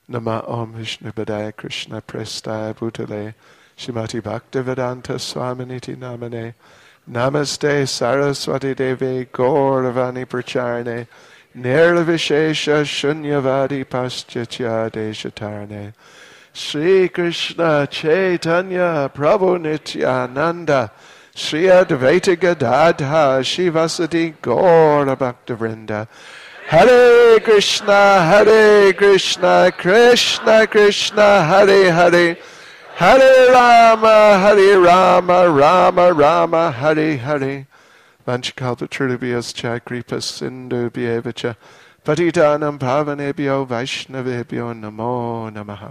Nama Om Vishnu Padaya Krishna Prestaya Bhutale Shrimati Bhaktivedanta Swaminiti Namane Namaste Saraswati Devi Gauravani Pracharne Nirvishesha Shunyavadi Paschatya Deshatarne Sri Krishna Chaitanya Prabhu Nityananda Sri Advaita Gadadha Shivasati Gaura Bhaktivinoda Hare Krishna, Krishna Krishna, Hare Hare, Hare Rama, Rama Rama, Hare Hare. Vanchakalpatrubhyascha kripa sindubhyevacha patitanam pavanebhyo vaishnavebhyo namo namaha.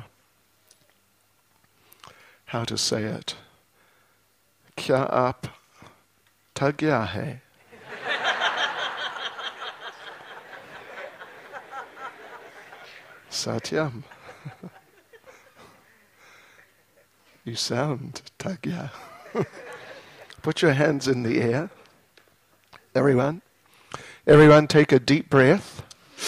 How to say it? Kya aap thak gaya hai? Satyam. You sound tagya. Put your hands in the air. Everyone take a deep breath.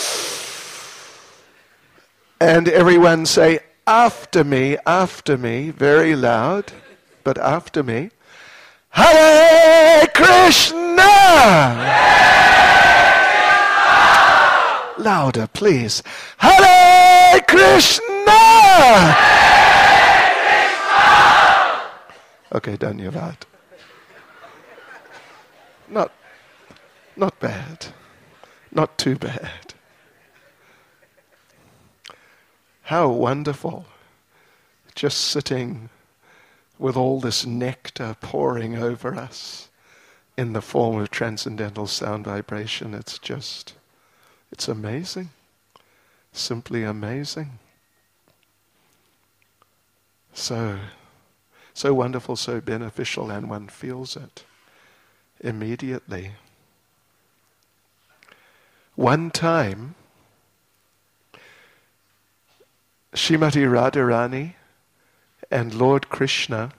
And everyone say, after me, very loud, but after me. Hare Krishna! Louder, please. Hare Krishna! Hare Krishna! Okay, dhanyavad. Not bad. Not too bad. How wonderful. Just sitting with all this nectar pouring over us in the form of transcendental sound vibration. It's amazing. Simply amazing. So wonderful, so beneficial, and one feels it immediately. One time, Srimati Radharani and Lord Krishna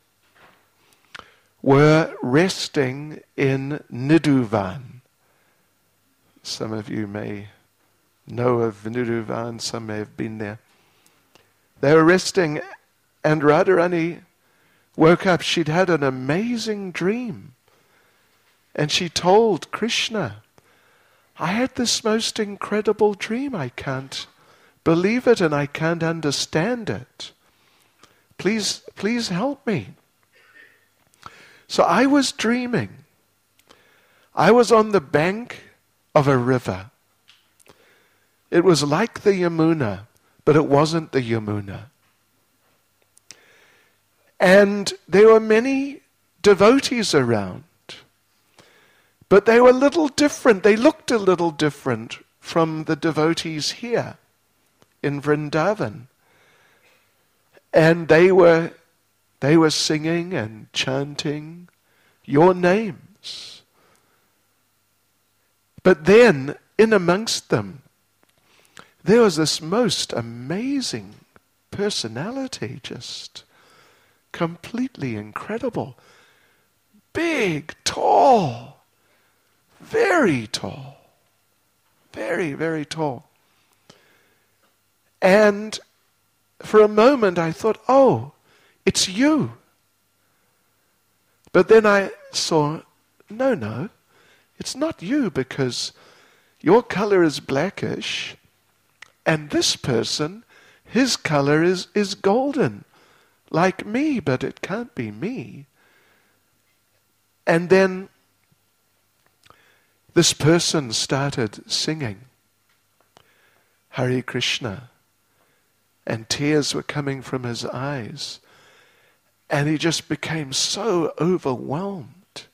were resting in Nidhuvan. Some of you may know of Nidhuvan, some may have been there. They were resting, and Radharani woke up. She'd had an amazing dream. And she told Krishna, I had this most incredible dream. I can't believe it and I can't understand it. Please help me. So I was dreaming. I was on the bank of a river. It was like the Yamuna, but it wasn't the Yamuna. And there were many devotees around. But they were a little different. They looked a little different from the devotees here in Vrindavan. And they were singing and chanting your names. But then, in amongst them, there was this most amazing personality, just completely incredible. Big, tall. Very tall. Very, very tall. And for a moment I thought, oh, it's you. But then I saw, no, it's not you, because your color is blackish and this person, his color is golden, like me, but it can't be me. And then this person started singing Hare Krishna, and tears were coming from his eyes, and he just became so overwhelmed.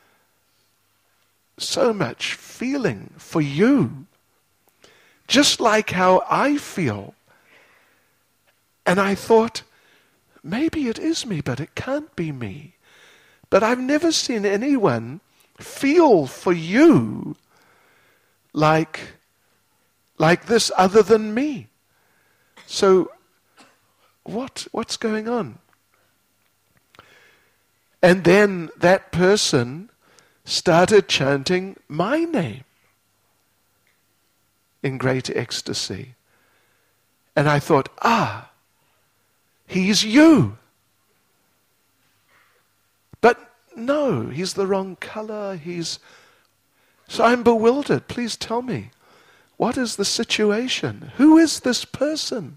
So much feeling for you, just like how I feel. And I thought, maybe it is me, but it can't be me. But I've never seen anyone feel for you like this other than me. So what's going on? And then that person started chanting my name in great ecstasy. And I thought, he's you. But no, he's the wrong color. So I'm bewildered. Please tell me, what is the situation? Who is this person?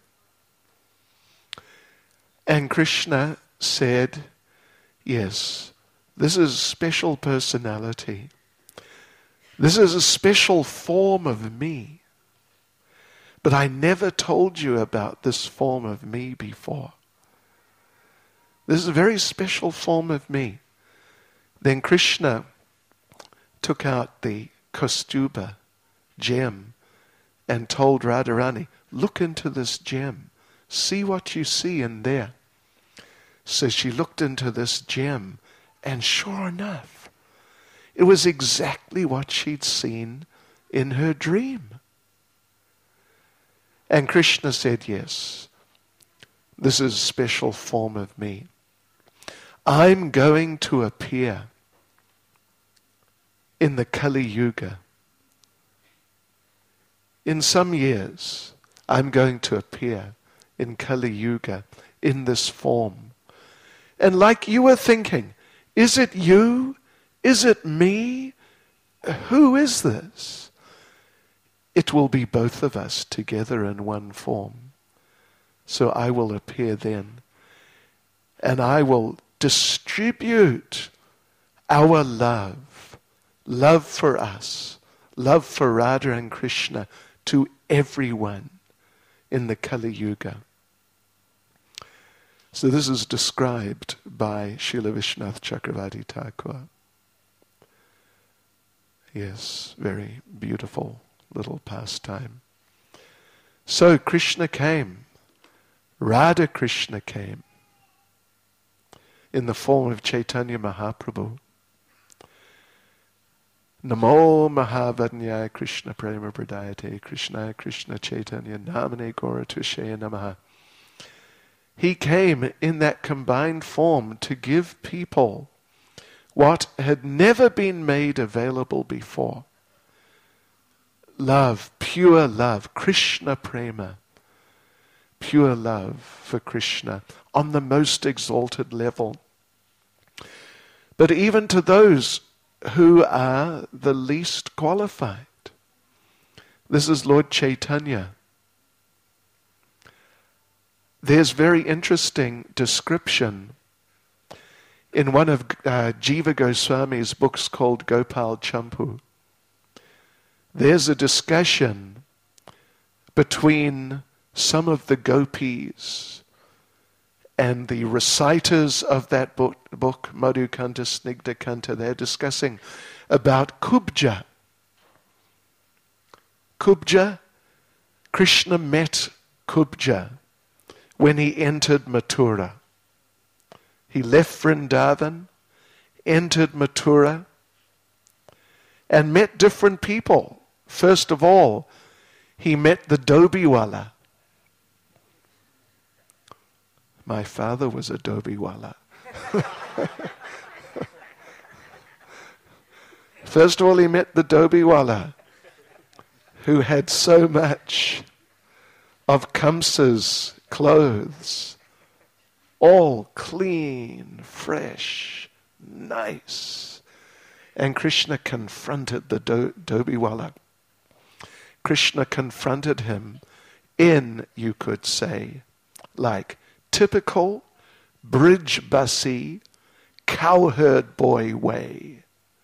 And Krishna said, yes, this is a special personality. This is a special form of me. But I never told you about this form of me before. This is a very special form of me. Then Krishna took out the Kaustubha gem and told Radharani, look into this gem. See what you see in there. So she looked into this gem, and sure enough, it was exactly what she'd seen in her dream. And Krishna said, yes, this is a special form of me. I'm going to appear in the Kali Yuga. In some years, I'm going to appear in Kali Yuga in this form. And like you were thinking, is it you? Is it me? Who is this? It will be both of us together in one form. So I will appear then. And I will distribute our love for us, love for Radha and Krishna to everyone in the Kali Yuga. So this is described by Srila Vishwanath Chakravarti Thakur. Yes, very beautiful little pastime. So Krishna came, Radha Krishna came in the form of Chaitanya Mahaprabhu. Namo Mahavadnyaya Krishna Prema Pradayate Krishnaya Krishna Chaitanya Namane Gora Tushaya Namaha. He came in that combined form to give people what had never been made available before. Love, pure love, Krishna Prema. Pure love for Krishna on the most exalted level. But even to those who are the least qualified. This is Lord Chaitanya. There's very interesting description in one of Jiva Goswami's books called Gopal Champu. There's a discussion between some of the gopis and the reciters of that book Madhukanta, Snigdhakanta. They're discussing about Kubja. Kubja, Krishna met Kubja when he entered Mathura. He left Vrindavan, entered Mathura, and met different people. First of all, he met the Dobiwala. My father was a Dobiwala. First of all, he met the Dobiwala, who had so much of Kamsa's clothes, all clean, fresh, nice. And Krishna confronted the Dobiwala. Krishna confronted him in, you could say, like typical bridge-bussy, cowherd boy way.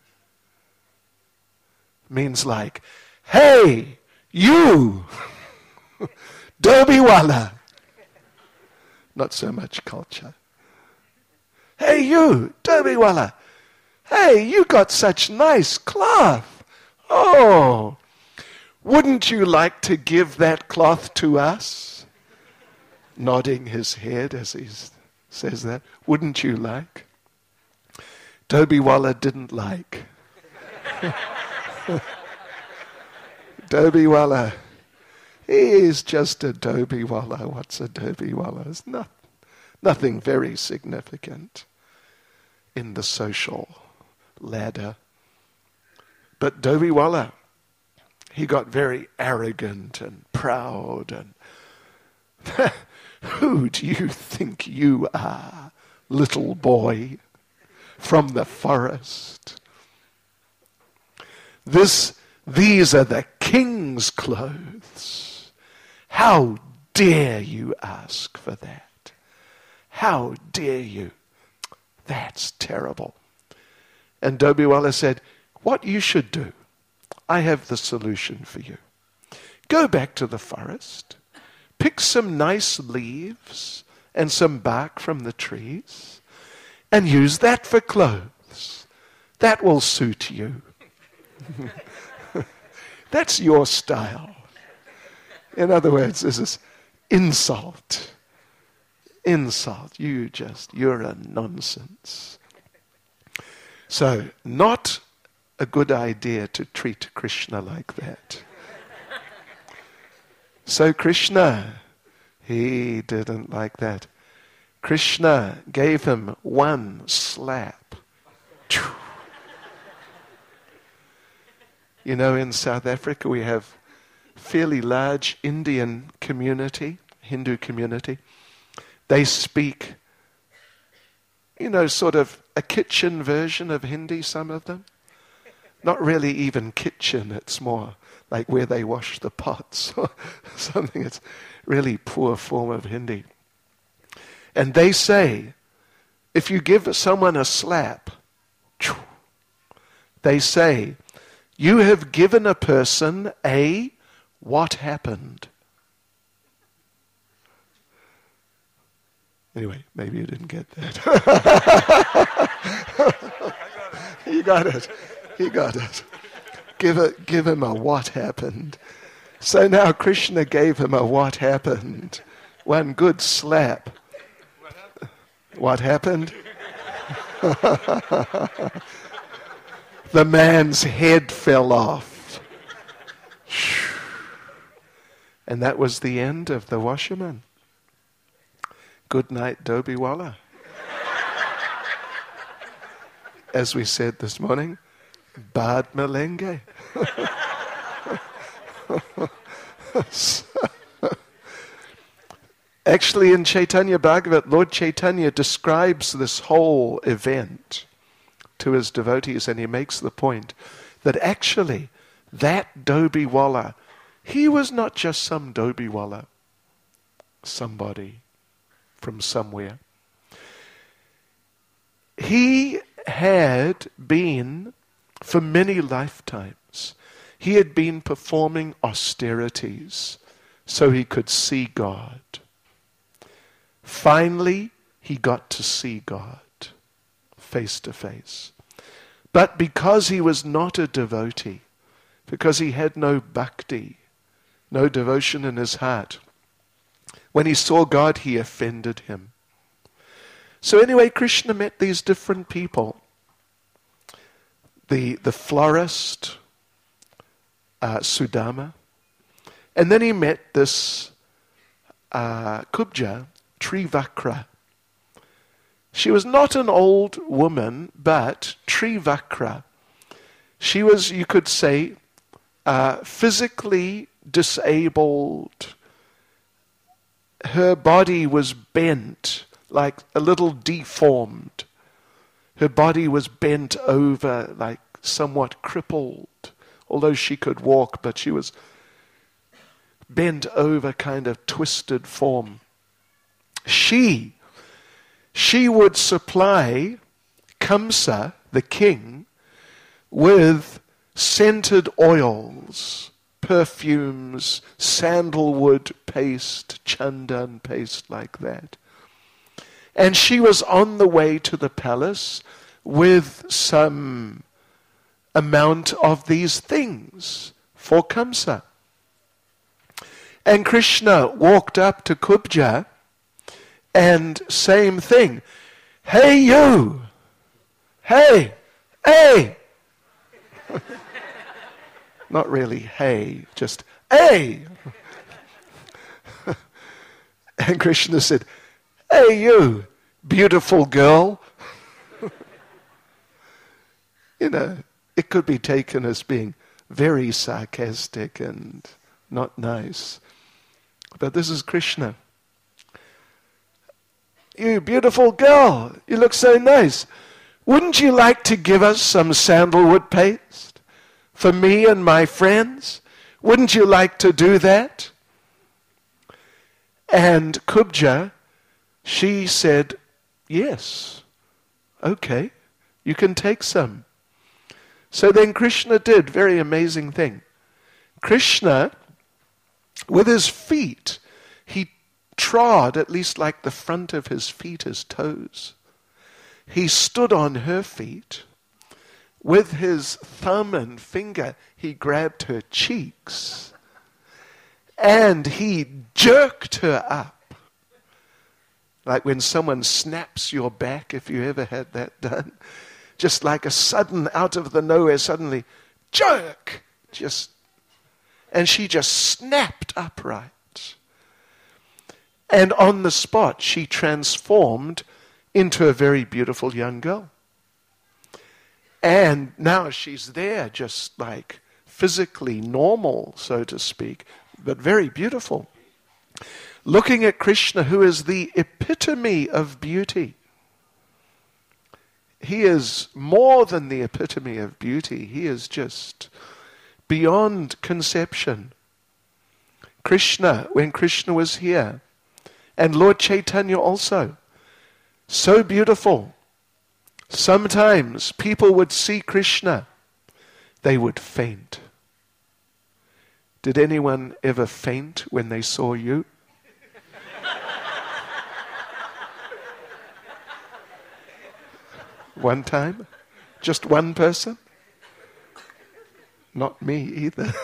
Means like, hey, you, Dobiwala. Not so much culture. Hey, you, Dobiwala. Hey, you got such nice cloth. Oh, wouldn't you like to give that cloth to us? Nodding his head as he says that. Wouldn't you like? Dobiwala didn't like. Dobiwala, he is just a Dobiwala. What's a Dobiwala? It's nothing very significant in the social ladder. But Dobiwala, he got very arrogant and proud and Who do you think you are, little boy from the forest? These are the king's clothes. How dare you ask for that? How dare you? That's terrible. And Dobiwala said, what you should do, I have the solution for you. Go back to the forest, pick some nice leaves and some bark from the trees, and use that for clothes. That will suit you. That's your style. In other words, this is insult. Insult. You're a nonsense. So, not a good idea to treat Krishna like that. So Krishna, he didn't like that. Krishna gave him one slap. You know, in South Africa we have fairly large Indian community, Hindu community. They speak, you know, sort of a kitchen version of Hindi, some of them. Not really even kitchen, it's more like where they wash the pots or something. It's really poor form of Hindi. And they say, if you give someone a slap, they say, you have given a person a what happened. Anyway, maybe you didn't get that. You got it. You got it. Give him a what happened. So now Krishna gave him a what happened. One good slap. What happened? The man's head fell off. And that was the end of the washerman. Good night, Dobiwala. As we said this morning, Bad Malenge. Actually, in Chaitanya Bhagavat, Lord Chaitanya describes this whole event to his devotees, and he makes the point that actually that Dobiwala, he was not just some Dobiwala, somebody from somewhere. He had been, for many lifetimes, he had been performing austerities so he could see God. Finally, he got to see God face to face. But because he was not a devotee, because he had no bhakti, no devotion in his heart, when he saw God, he offended him. So anyway, Krishna met these different people. The florist, Sudama, and then he met this Kubja, Trivakra. She was not an old woman, but Trivakra. She was, you could say, physically disabled. Her body was bent, like a little deformed. Her body was bent over, like somewhat crippled. Although she could walk, but she was bent over, kind of twisted form. She would supply Kamsa, the king, with scented oils, perfumes, sandalwood paste, chandan paste, like that. And she was on the way to the palace with some amount of these things for Kamsa. And Krishna walked up to Kubja, and same thing. Hey you! Hey! Hey! Not really hey, just hey! And Krishna said, hey you, beautiful girl. You know, it could be taken as being very sarcastic and not nice. But this is Krishna. you beautiful girl, you look so nice. Wouldn't you like to give us some sandalwood paste for me and my friends? Wouldn't you like to do that? And Kubja, she said, yes, okay, you can take some. So then Krishna did a very amazing thing. Krishna, with his feet, he trod at least like the front of his feet, his toes. He stood on her feet. With his thumb and finger, he grabbed her cheeks. And he jerked her up. Like when someone snaps your back, if you ever had that done. Just like a sudden, out of the nowhere, suddenly, jerk! And she just snapped upright. And on the spot, she transformed into a very beautiful young girl. And now she's there, just like physically normal, so to speak, but very beautiful. Looking at Krishna, who is the epitome of beauty. He is more than the epitome of beauty. He is just beyond conception. Krishna, when Krishna was here, and Lord Chaitanya also, so beautiful. Sometimes people would see Krishna, they would faint. Did anyone ever faint when they saw you? One time? Just one person? Not me either.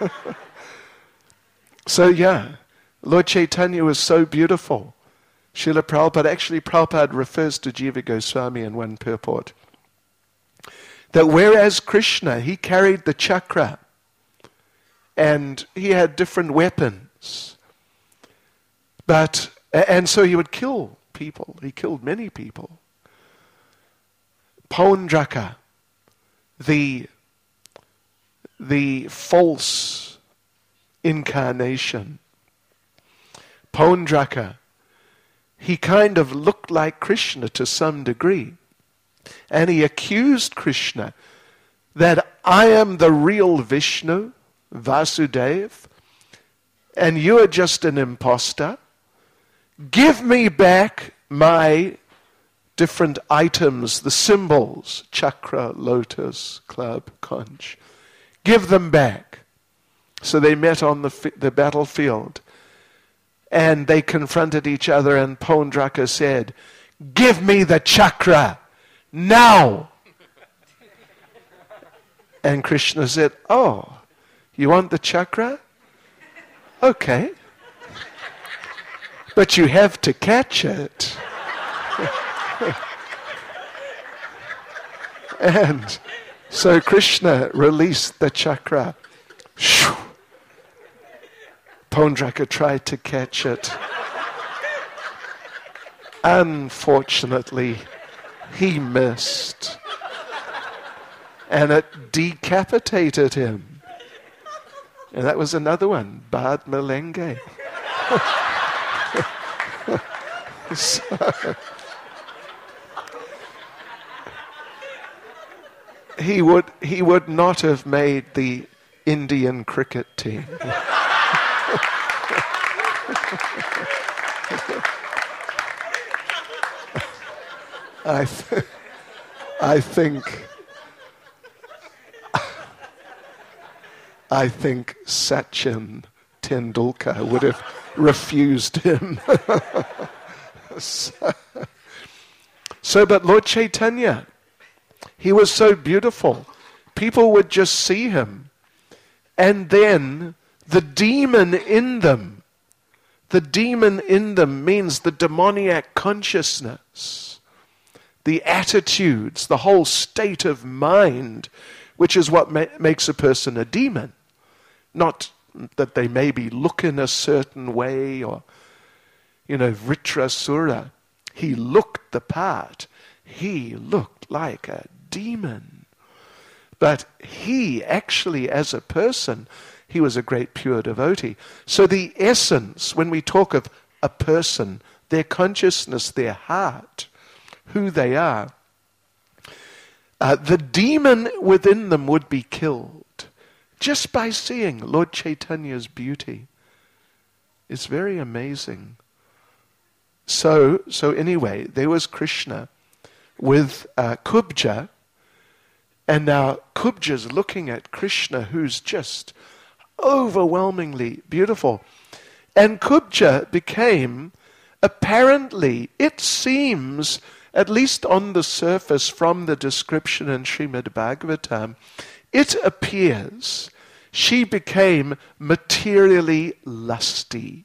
So yeah, Lord Chaitanya was so beautiful. Srila Prabhupada, actually Prabhupada refers to Jiva Goswami in one purport. That whereas Krishna, he carried the chakra and he had different weapons. And so he would kill people. He killed many people. Paundraka, the false incarnation. Paundraka, he kind of looked like Krishna to some degree. And he accused Krishna that I am the real Vishnu, Vasudeva, and you are just an imposter. Give me back my different items, the symbols, chakra, lotus, club, conch. Give them back. So they met on the battlefield. And they confronted each other, and Paundraka said, give me the chakra, now! And Krishna said, oh, you want the chakra? Okay. But you have to catch it. And so Krishna released the chakra. Paundraka tried to catch it. Unfortunately, he missed. And it decapitated him. And that was another one, Bad Malenge. So, he would not have made the Indian cricket team. I think Sachin Tendulkar would have refused him. But Lord Chaitanya, he was so beautiful. People would just see him. And then the demon in them means the demoniac consciousness, the attitudes, the whole state of mind, which is what makes a person a demon. Not that they maybe look in a certain way or, Vritrasura. He looked the part. He looked like a demon. But he actually, as a person, he was a great pure devotee. So the essence, when we talk of a person, their consciousness, their heart, who they are, the demon within them would be killed just by seeing Lord Chaitanya's beauty. It's very amazing. So anyway, there was Krishna with Kubja, and now Kubja's looking at Krishna, who's just overwhelmingly beautiful. And Kubja became, apparently, it seems, at least on the surface from the description in Srimad Bhagavatam, it appears she became materially lusty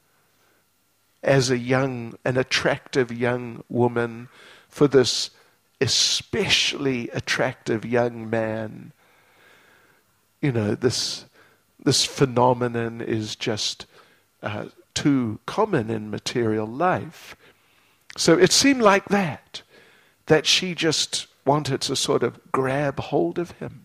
as an attractive young woman for this especially attractive young man. You know, this phenomenon is just too common in material life. So it seemed like that she just wanted to sort of grab hold of him.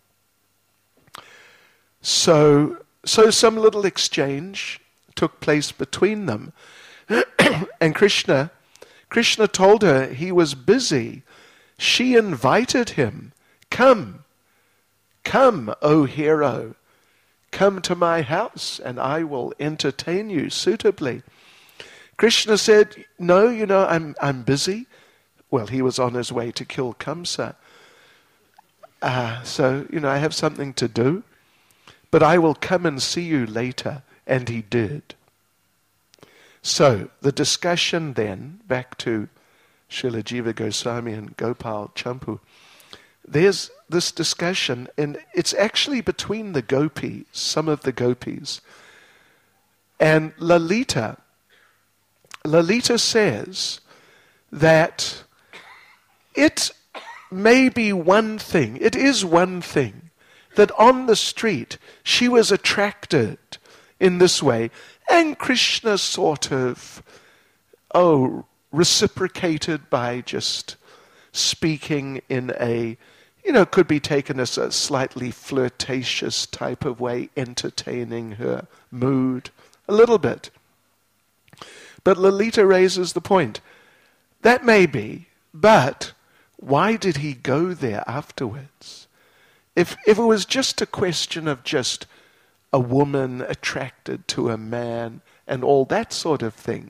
So some little exchange took place between them. And Krishna told her he was busy. She invited him, come, O hero, come to my house and I will entertain you suitably. Krishna said, no, I'm busy. Well, he was on his way to kill Kamsa. So I have something to do, but I will come and see you later. And he did. So the discussion then, back to Srila Jiva Goswami and Gopal Champu, there's this discussion, and it's actually between the gopis, some of the gopis. And Lalita says that it may be one thing, it is one thing, that on the street she was attracted in this way, and Krishna sort of, reciprocated by just speaking in a, could be taken as a slightly flirtatious type of way, entertaining her mood a little bit. But Lalita raises the point, that may be, but why did he go there afterwards? If it was just a question of just a woman attracted to a man and all that sort of thing,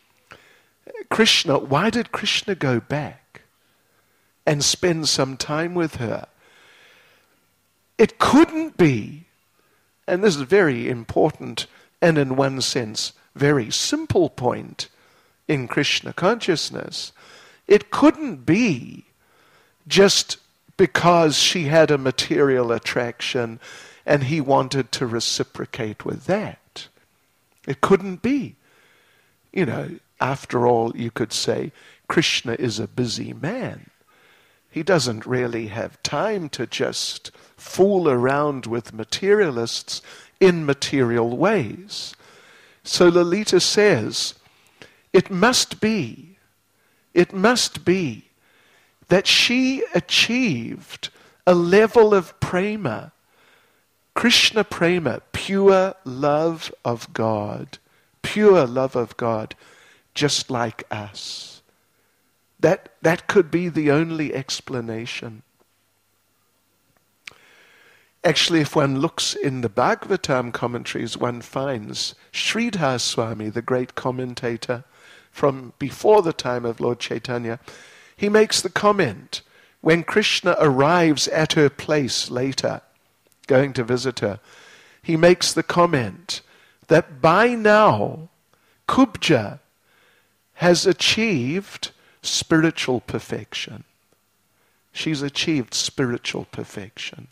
why did Krishna go back and spend some time with her? It couldn't be, and this is a very important and in one sense very simple point in Krishna consciousness, it couldn't be just because she had a material attraction and he wanted to reciprocate with that. It couldn't be. After all, you could say Krishna is a busy man. He doesn't really have time to just fool around with materialists in material ways. So Lalita says, it must be that she achieved a level of prema, Krishna prema, pure love of God, just like us. That could be the only explanation. Actually, if one looks in the Bhagavatam commentaries, one finds Sridhar Swami, the great commentator from before the time of Lord Chaitanya, he makes the comment, when Krishna arrives at her place later, going to visit her, he makes the comment that by now, Kubja has achieved spiritual perfection. She's achieved spiritual perfection.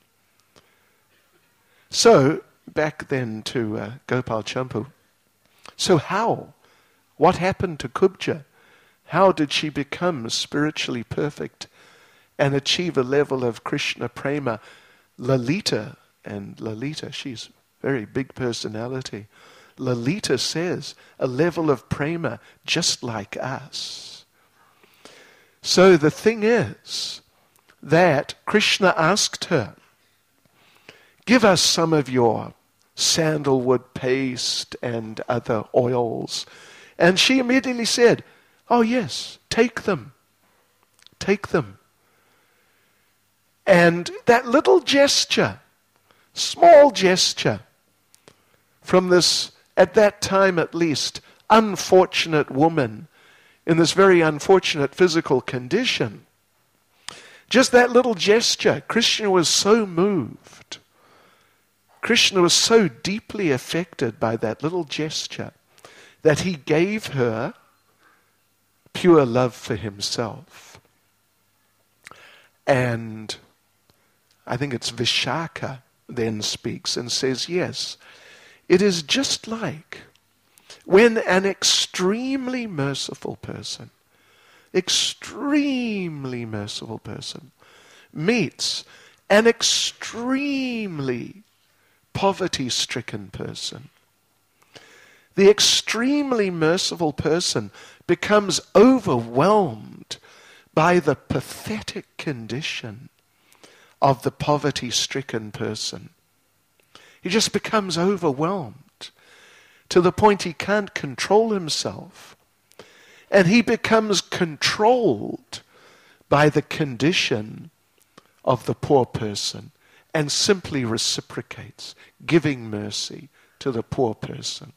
So, back then to Gopal Champu. So how? What happened to Kubja? How did she become spiritually perfect and achieve a level of Krishna prema? Lalita, she's a very big personality. Lalita says, a level of prema just like us. So the thing is that Krishna asked her, give us some of your sandalwood paste and other oils, And she immediately said, "Oh yes, take them. Take them." And that little gesture, small gesture, from this, at that time at least, unfortunate woman in this very unfortunate physical condition, just that little gesture, Krishna was so moved. Krishna was so deeply affected by that little gesture that he gave her pure love for himself. And I think it's Vishaka then speaks and says, yes, it is just like when an extremely merciful person meets an extremely poverty-stricken person. The extremely merciful person becomes overwhelmed by the pathetic condition of the poverty-stricken person. He just becomes overwhelmed to the point he can't control himself. And he becomes controlled by the condition of the poor person and simply reciprocates, giving mercy to the poor person.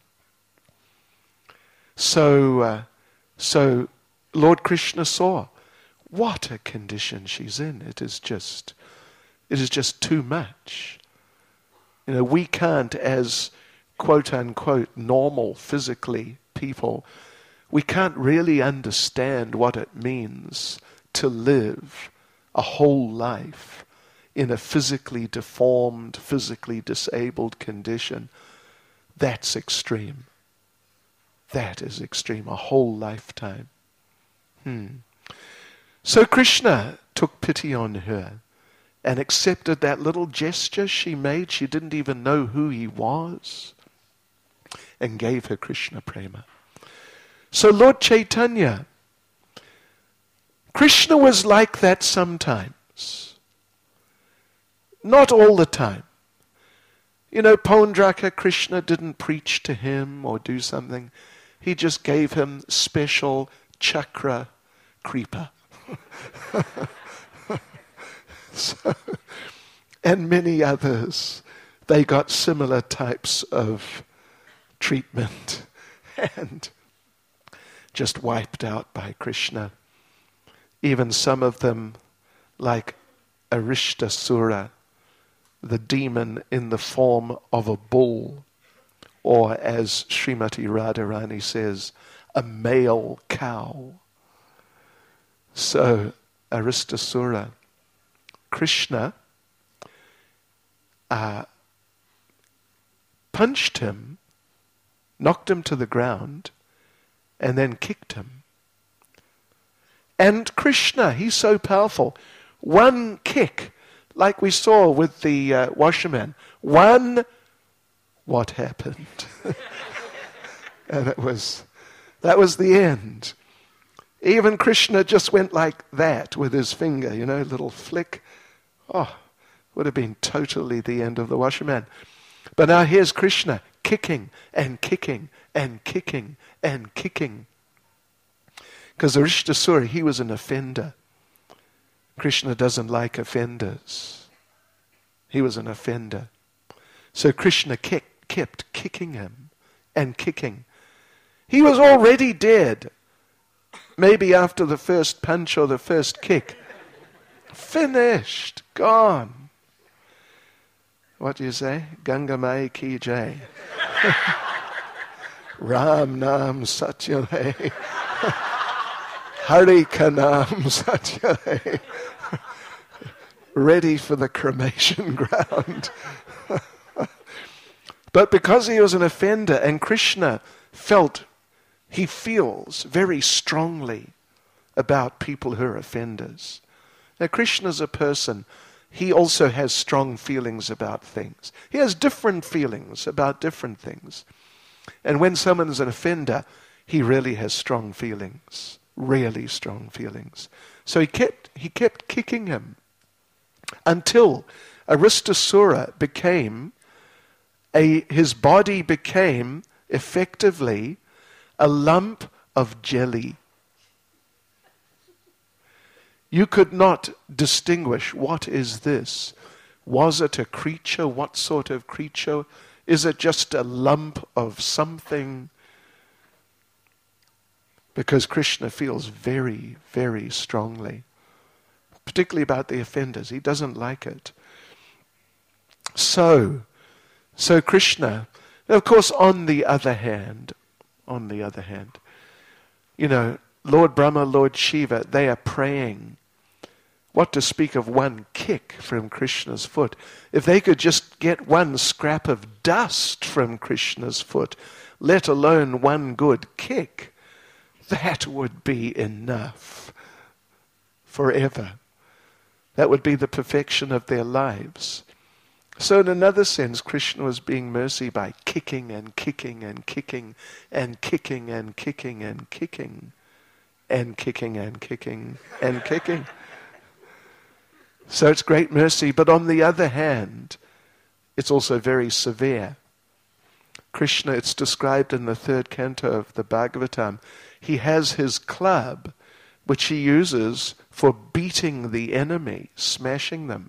So Lord Krishna saw what a condition she's in. It is just too much. We can't, as quote unquote normal physically people, we can't really understand what it means to live a whole life in a physically deformed, physically disabled condition. That's extreme. That is extreme, a whole lifetime. So Krishna took pity on her and accepted that little gesture she made. She didn't even know who he was, and gave her Krishna prema. So Lord Chaitanya, Krishna was like that sometimes. Not all the time. Paundraka, Krishna didn't preach to him or do something. He just gave him special chakra kripa. And many others, they got similar types of treatment and just wiped out by Krishna. Even some of them, like Arishtasura, the demon in the form of a bull, or as Srimati Radharani says, a male cow. So Arishtasura, Krishna punched him, knocked him to the ground, and then kicked him. And Krishna, he's so powerful. One kick, like we saw with the washerman, what happened? And that was the end. Even Krishna just went like that with his finger, little flick. Would have been totally the end of the washerman. But now here's Krishna kicking and kicking and kicking and kicking. Because Arishtasura, he was an offender. Krishna doesn't like offenders. He was an offender. So Krishna kept kicking him and kicking. He was already dead. Maybe after the first punch or the first kick. Finished. Gone. What do you say? Ganga Mai Ki Jai. Ram Nam Satya Hai. Hari Kanam Satya Hai. Ready for the cremation ground. But because he was an offender, and Krishna he feels very strongly about people who are offenders. Now Krishna's a person, he also has strong feelings about things. He has different feelings about different things. And when someone's an offender, he really has strong feelings, really strong feelings. So he kept kicking him until Arishtasura his body became effectively a lump of jelly. You could not distinguish, what is this? Was it a creature? What sort of creature? Is it just a lump of something? Because Krishna feels very, very strongly, particularly about the offenders. He doesn't like it. So Krishna, of course, on the other hand, you know, Lord Brahma, Lord Shiva, they are praying. What to speak of one kick from Krishna's foot? If they could just get one scrap of dust from Krishna's foot, let alone one good kick, that would be enough forever. That would be the perfection of their lives. So in another sense, Krishna was being mercy by kicking and kicking and kicking and kicking and kicking and kicking and kicking and kicking and kicking. So it's great mercy, but on the other hand, it's also very severe. Krishna, it's described in the 3rd canto of the Bhagavatam, he has his club, which he uses for beating the enemy, smashing them.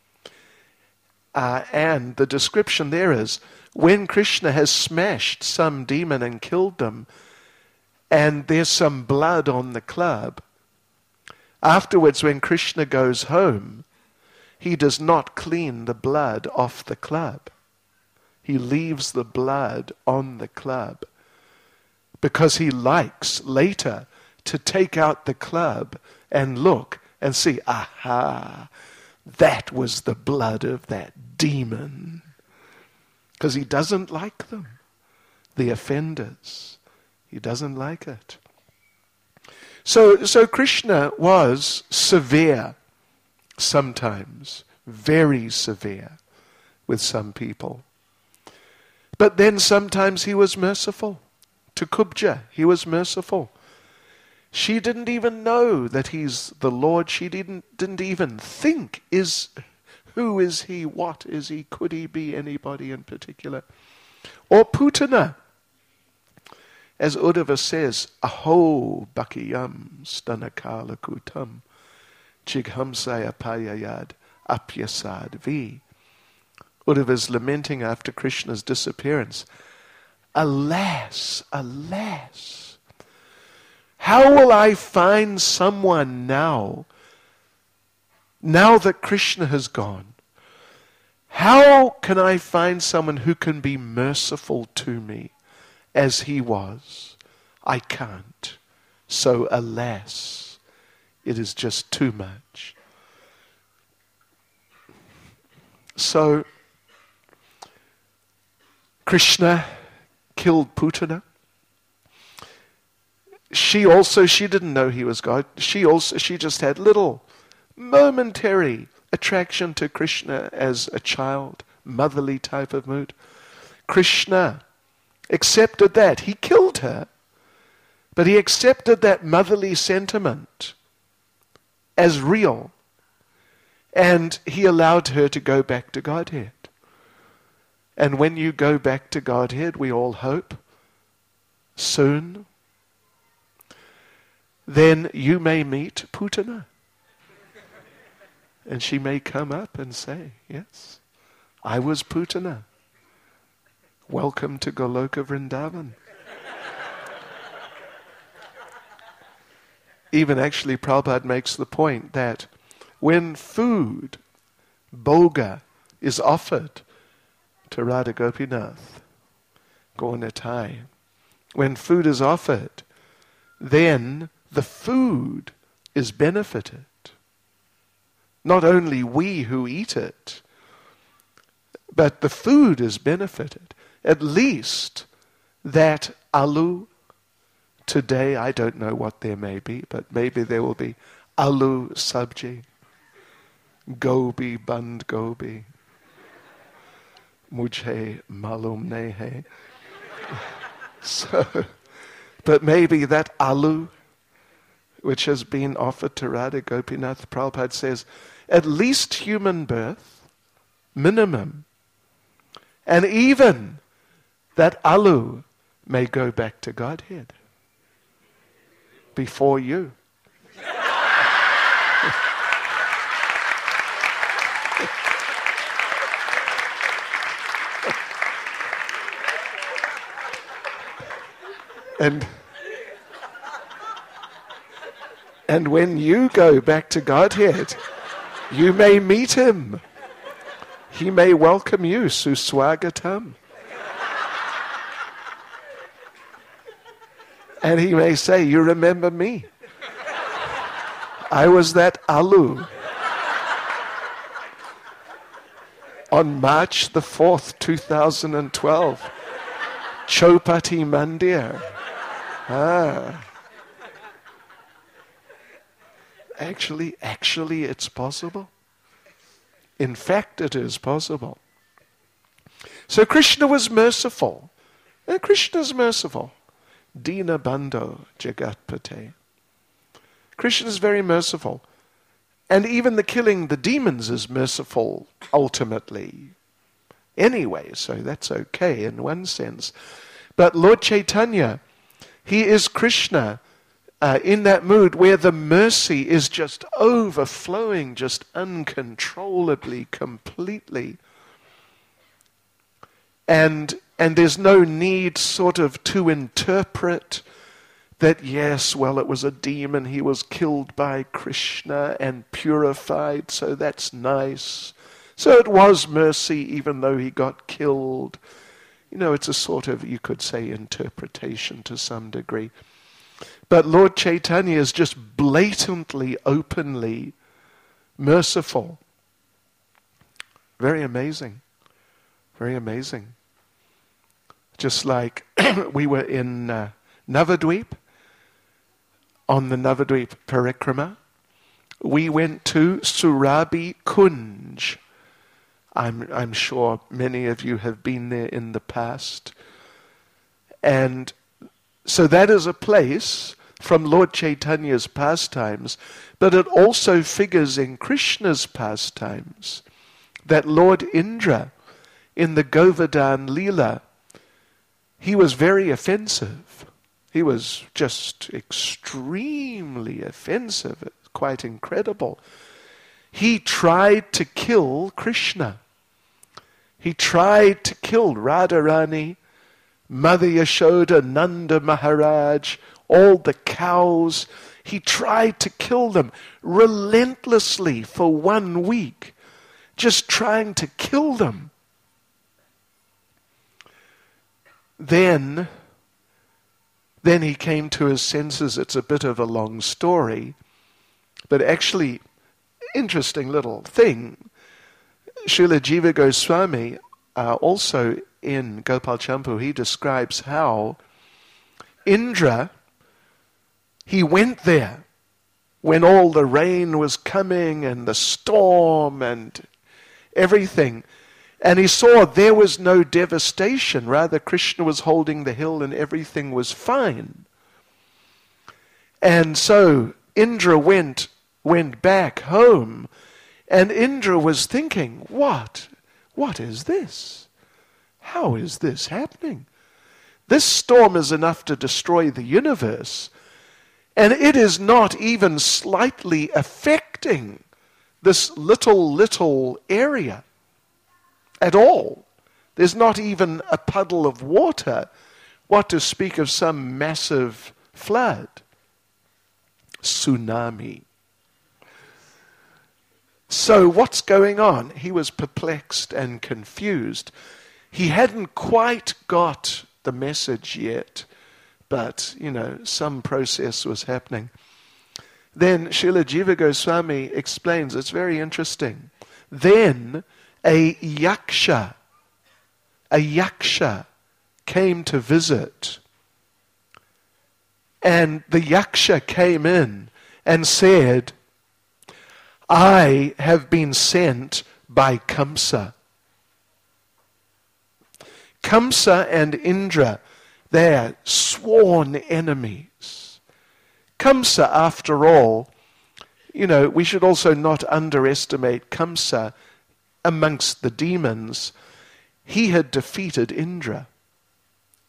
And the description there is, when Krishna has smashed some demon and killed them, and there's some blood on the club, afterwards when Krishna goes home, he does not clean the blood off the club. He leaves the blood on the club because he likes later to take out the club and look and see, aha, that was the blood of that demon. Because he doesn't like them, the offenders. He doesn't like it. So Krishna was severe sometimes, very severe with some people. But then sometimes he was merciful. To Kubja, he was merciful. She didn't even know that he's the Lord. She didn't even think, who is he, what is he, could he be anybody in particular? Or Putana. As Uddhava says, Aho Bakiyam Stanakala Kutam Chighamsaya Payayad Apyasad Vi. Uddhava is lamenting after Krishna's disappearance. Alas, alas, how will I find someone now that Krishna has gone? How can I find someone who can be merciful to me as he was? I can't. So alas, it is just too much. So Krishna killed Putana. She didn't know he was God. She just had little momentary attraction to Krishna as a child, motherly type of mood. Krishna accepted that. He killed her, but he accepted that motherly sentiment as real, and he allowed her to go back to Godhead. And when you go back to Godhead, we all hope, soon, then you may meet Putana. And she may come up and say, yes, I was Putana. Welcome to Goloka Vrindavan. Even actually Prabhupada makes the point that when food, bhoga, is offered to Radha Gopinath, Gauratai, when food is offered, then the food is benefited. Not only we who eat it, but the food is benefited. At least that aloo, today I don't know what there may be, but maybe there will be aloo sabji, gobi, band gobi, mujhe malum nahi hai. So, but maybe that aloo which has been offered to Radha Gopinath, Prabhupada says, at least human birth, minimum. And even that aloo may go back to Godhead before you. And when you go back to Godhead, you may meet him. He may welcome you, Suswagatam. And he may say, you remember me? I was that Alu on March the 4th, 2012. Chopati Mandir. Actually, it's possible. In fact, it is possible. So Krishna was merciful. And Krishna's merciful. Dina Bandho Jagatpate. Krishna is very merciful. And even the killing the demons is merciful, ultimately. Anyway, so that's okay in one sense. But Lord Chaitanya, he is Krishna in that mood where the mercy is just overflowing, just uncontrollably, completely. And there's no need sort of to interpret that, yes, well, it was a demon, he was killed by Krishna and purified, so that's nice. So it was mercy even though he got killed. You know, it's a sort of, you could say, interpretation to some degree. But Lord Chaitanya is just blatantly, openly merciful. Very amazing. Very amazing. Just like we were in Navadvip, on the Navadvip Parikrama, we went to Surabhi Kunj. I'm sure many of you have been there in the past. And so that is a place from Lord Chaitanya's pastimes, but it also figures in Krishna's pastimes, that Lord Indra, in the Govardhan Leela, he was very offensive. He was just extremely offensive, quite incredible. He tried to kill Krishna. He tried to kill Radharani, Mother Yashoda, Nanda Maharaj, all the cows. He tried to kill them relentlessly for 1 week, just trying to kill them. Then he came to his senses. It's a bit of a long story, but actually, interesting little thing. Srila Jiva Goswami, also in Gopal Champu, he describes how Indra, he went there when all the rain was coming and the storm and everything, and he saw there was no devastation. Rather, Krishna was holding the hill and everything was fine. And so Indra went back home, and Indra was thinking, what is this? How is this happening? This storm is enough to destroy the universe, and it is not even slightly affecting this little area at all. There's not even a puddle of water. What to speak of some massive flood? Tsunami. So what's going on? He was perplexed and confused. He hadn't quite got the message yet, but, some process was happening. Then Srila Jiva Goswami explains, it's very interesting. Then a yaksha came to visit. And the yaksha came in and said, I have been sent by Kamsa. Kamsa and Indra, they're sworn enemies. Kamsa, after all, we should also not underestimate Kamsa amongst the demons. He had defeated Indra.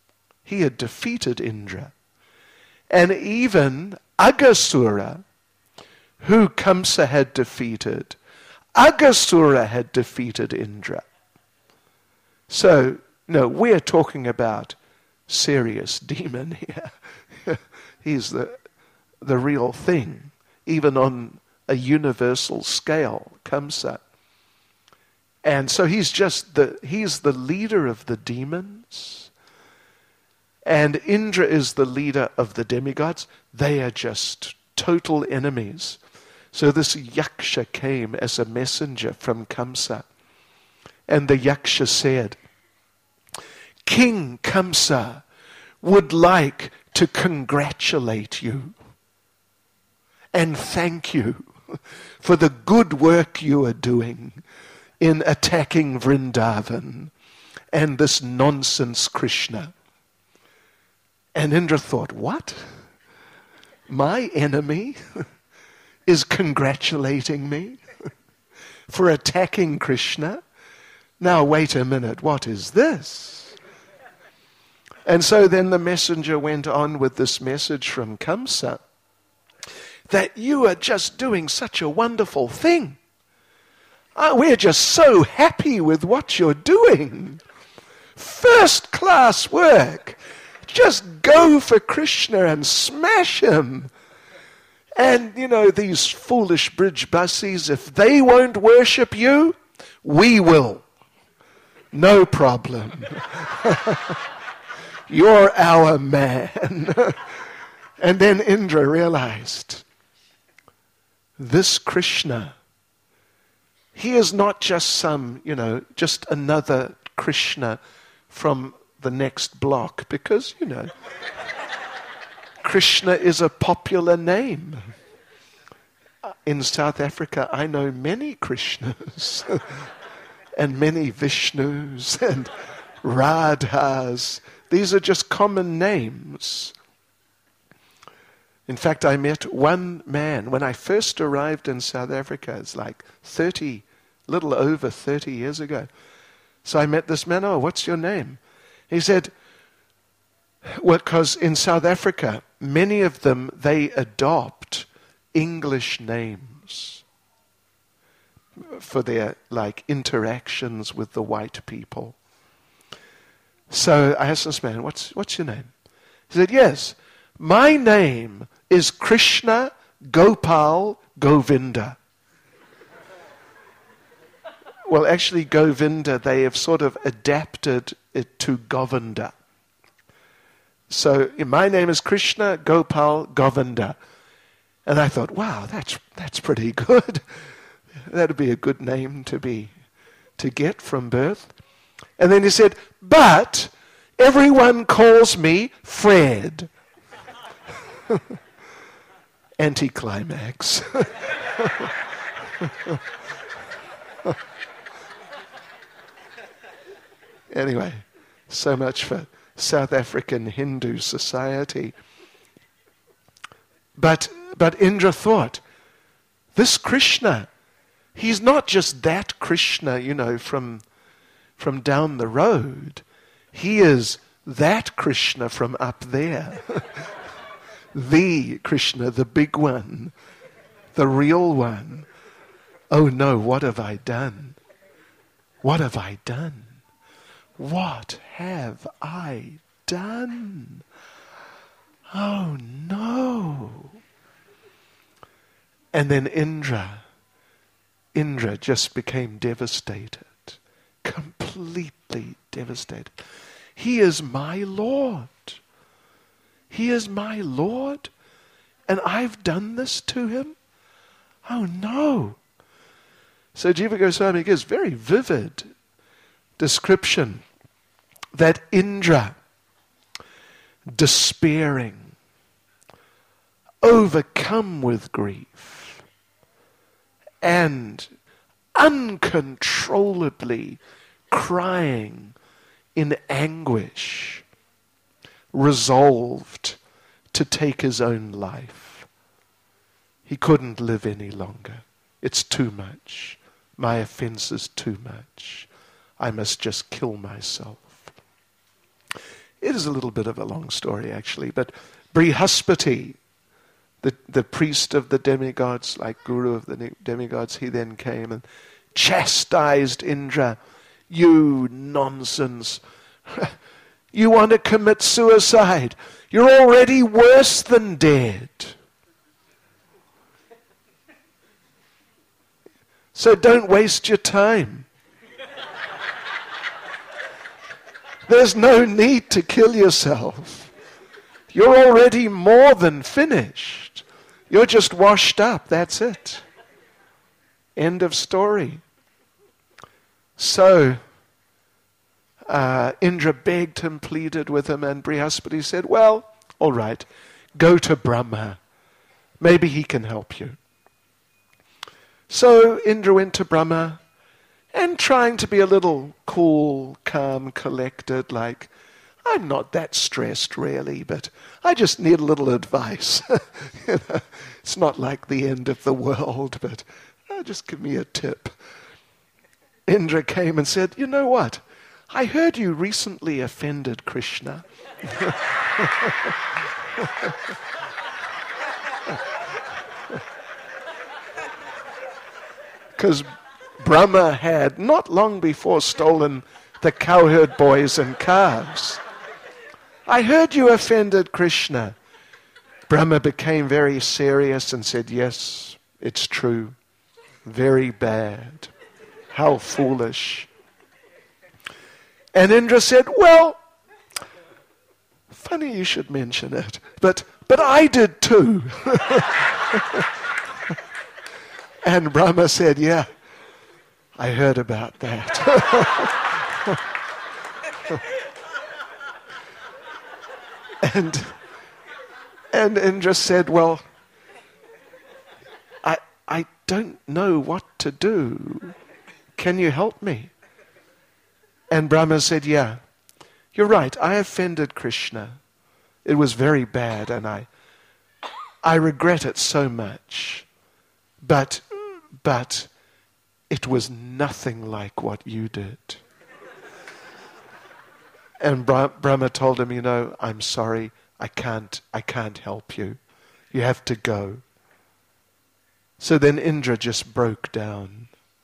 he had defeated Indra. And even Aghasura, who Kamsa had defeated, Aghasura had defeated Indra. So, no, we're talking about serious demon here. He's the real thing, even on a universal scale, Kamsa. And so he's the leader of the demons. And Indra is the leader of the demigods. They are just total enemies. So this Yaksha came as a messenger from Kamsa. And the Yaksha said, King Kamsa would like to congratulate you and thank you for the good work you are doing in attacking Vrindavan and this nonsense Krishna. And Indra thought, what? My enemy is congratulating me for attacking Krishna? Now wait a minute, what is this? And so then the messenger went on with this message from Kamsa that you are just doing such a wonderful thing. We're just so happy with what you're doing. First class work. Just go for Krishna and smash him. And, these foolish bridge buses, if they won't worship you, we will. No problem. You're our man. And then Indra realized, this Krishna, he is not just some, just another Krishna from the next block, because, Krishna is a popular name. In South Africa, I know many Krishnas and many Vishnus and Radhas. These are just common names. In fact, I met one man when I first arrived in South Africa. It's like little over 30 years ago. So I met this man. Oh, what's your name? He said, well, because in South Africa, many of them, they adopt English names for their interactions with the white people. So I asked this man, what's your name? He said, yes, my name is Krishna Gopal Govinda. Well, actually, Govinda, they have sort of adapted it to Govinda. So my name is Krishna Gopal Govinda. And I thought, wow, that's pretty good. That'd be a good name to get from birth. And then he said, but everyone calls me Fred. Anticlimax. Anyway, so much for South African Hindu society. But Indra thought, this Krishna, he's not just that Krishna, from down the road. He is that Krishna from up there. The Krishna, the big one, the real one. Oh no, what have I done? What have I done? What have I done? Oh no. And then Indra just became devastated. Completely devastated. He is my Lord. He is my Lord, and I've done this to him? Oh no. So Jiva Goswami gives very vivid description that Indra, despairing, overcome with grief, and uncontrollably crying in anguish, resolved to take his own life. He couldn't live any longer. It's too much. My offense is too much. I must just kill myself. It is a little bit of a long story, actually, but Brihaspati, the priest of the demigods, like guru of the demigods, he then came and chastised Indra. You nonsense. You want to commit suicide. You're already worse than dead. So don't waste your time. There's no need to kill yourself. You're already more than finished. You're just washed up. That's it. End of story. So Indra begged him, pleaded with him, and Brihaspati said, well, all right, go to Brahma. Maybe he can help you. So Indra went to Brahma, and trying to be a little cool, calm, collected, like, I'm not that stressed really, but I just need a little advice. It's not like the end of the world, but just give me a tip. Indra came and said, you know what? I heard you recently offended Krishna. Because Brahma had not long before stolen the cowherd boys and calves. I heard you offended Krishna. Brahma became very serious and said, yes, it's true. Very bad. How foolish. And Indra said, well, funny you should mention it, but I did too. And Brahma said, yeah, I heard about that. And Indra said, well, I don't know what to do. Can you help me? And Brahma said, yeah, you're right. I offended Krishna. It was very bad, and I regret it so much. But it was nothing like what you did. And Brahma told him, you know, I'm sorry, I can't help you. You have to go. So then Indra just broke down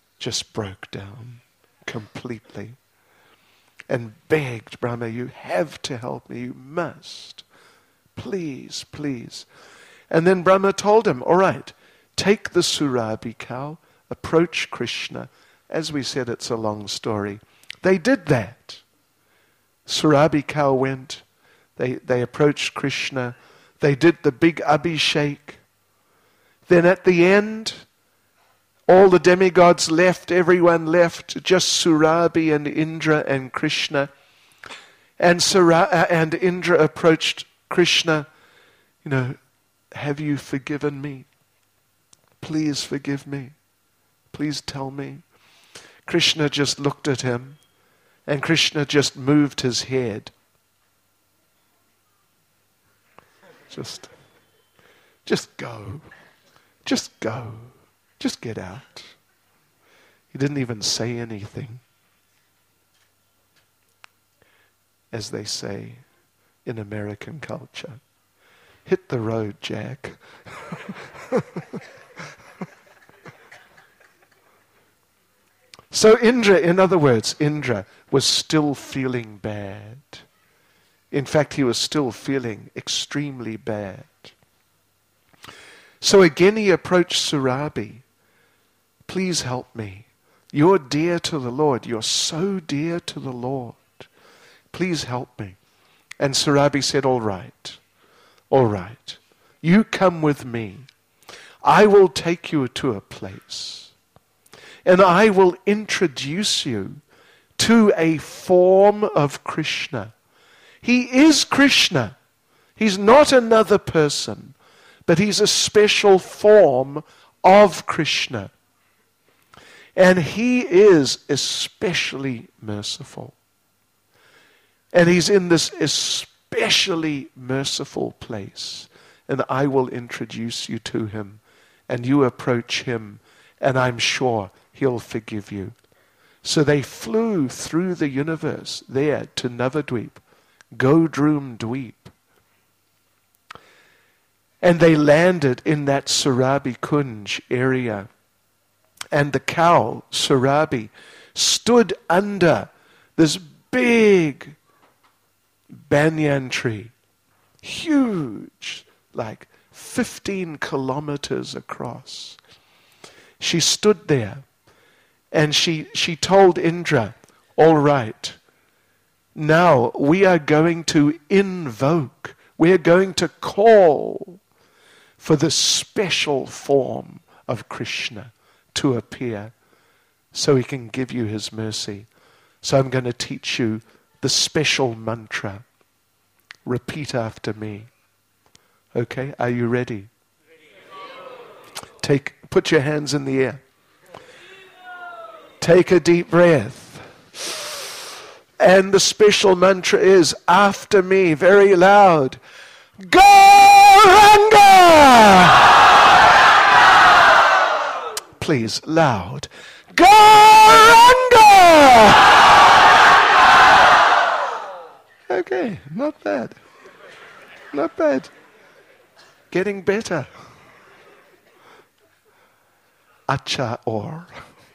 completely. And begged Brahma, you have to help me, you must. Please, please. And then Brahma told him, all right, take the Surabhi cow, approach Krishna. As we said, it's a long story. They did that. Surabhi cow went, they approached Krishna, they did the big Abhishek. Then at the end, all the demigods left, everyone left, just Surabhi and Indra and Krishna. And Indra approached Krishna, you know, have you forgiven me? Please forgive me. Please tell me. Krishna just looked at him, and Krishna just moved his head. Just go. Just go. Just get out. He didn't even say anything. As they say in American culture, hit the road, Jack. So Indra, in other words, Indra was still feeling bad. In fact, he was still feeling extremely bad. So again he approached Surabhi. Please help me. You're dear to the Lord. You're so dear to the Lord. Please help me. And Surabhi said, all right. You come with me. I will take you to a place. And I will introduce you to a form of Krishna. He is Krishna. He's not another person, but he's a special form of Krishna. And he is especially merciful. And he's in this especially merciful place. And I will introduce you to him. And you approach him, and I'm sure he'll forgive you. So they flew through the universe there to Navadvip, Godrum Dweep. And they landed in that Surabi Kunj area. And the cow, Surabi, stood under this big banyan tree. Huge, like 15 kilometers across. She stood there and she told Indra, all right, now we are going to invoke, we are going to call for the special form of Krishna to appear so he can give you his mercy. So I'm going to teach you the special mantra. Repeat after me. Okay, are you ready? Put your hands in the air. Take a deep breath. And the special mantra is, after me, very loud, Gauranga! Please, loud. Gauranga! Okay, not bad. Not bad. Getting better. Acha or.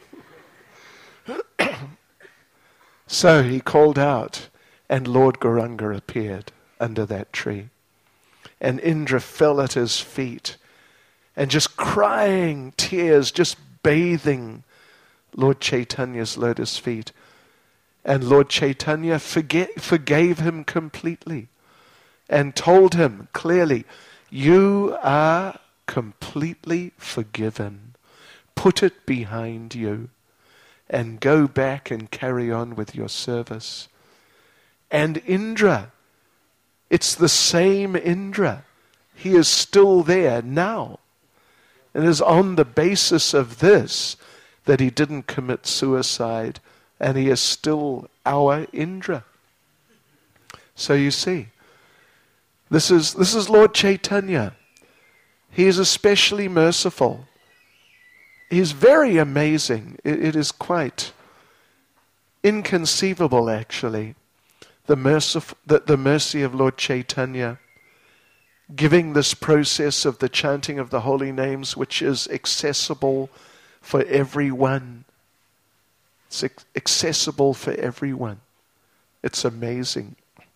So he called out, and Lord Gauranga appeared under that tree. And Indra fell at his feet, and just crying tears, just bathing Lord Chaitanya's lotus feet. And Lord Chaitanya forgave him completely and told him clearly, you are completely forgiven. Put it behind you and go back and carry on with your service. And Indra, it's the same Indra. He is still there now. And it is on the basis of this that he didn't commit suicide, and he is still our Indra. So you see, this is Lord Chaitanya. He is especially merciful. He is very amazing. It is quite inconceivable, actually, the mercy of Lord Chaitanya, giving this process of the chanting of the holy names, which is accessible for everyone. It's accessible for everyone. It's amazing.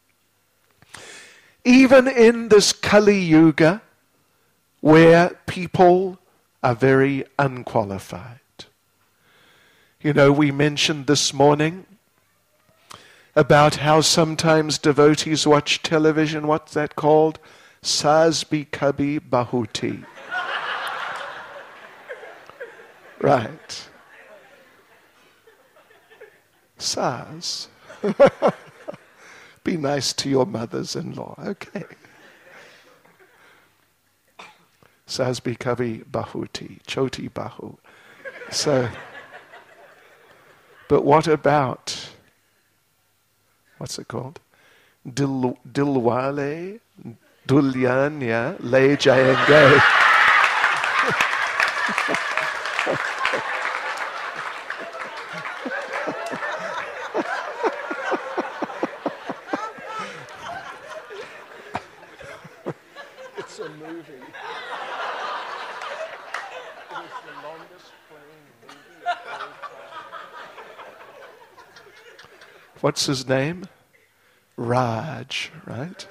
Even in this Kali Yuga, where people are very unqualified. You know, we mentioned this morning about how sometimes devotees watch television. What's that called? Saas bhi kabhi bahuti. Right. Saas. Be nice to your mothers-in-law. Okay. Saas bhi kabhi bahuti. Choti bahu. So, but what about, what's it called? Dilwale, Dulyanya, Le Jayenge. It's a movie. It is the longest playing movie of all time. What's his name? Raj, right?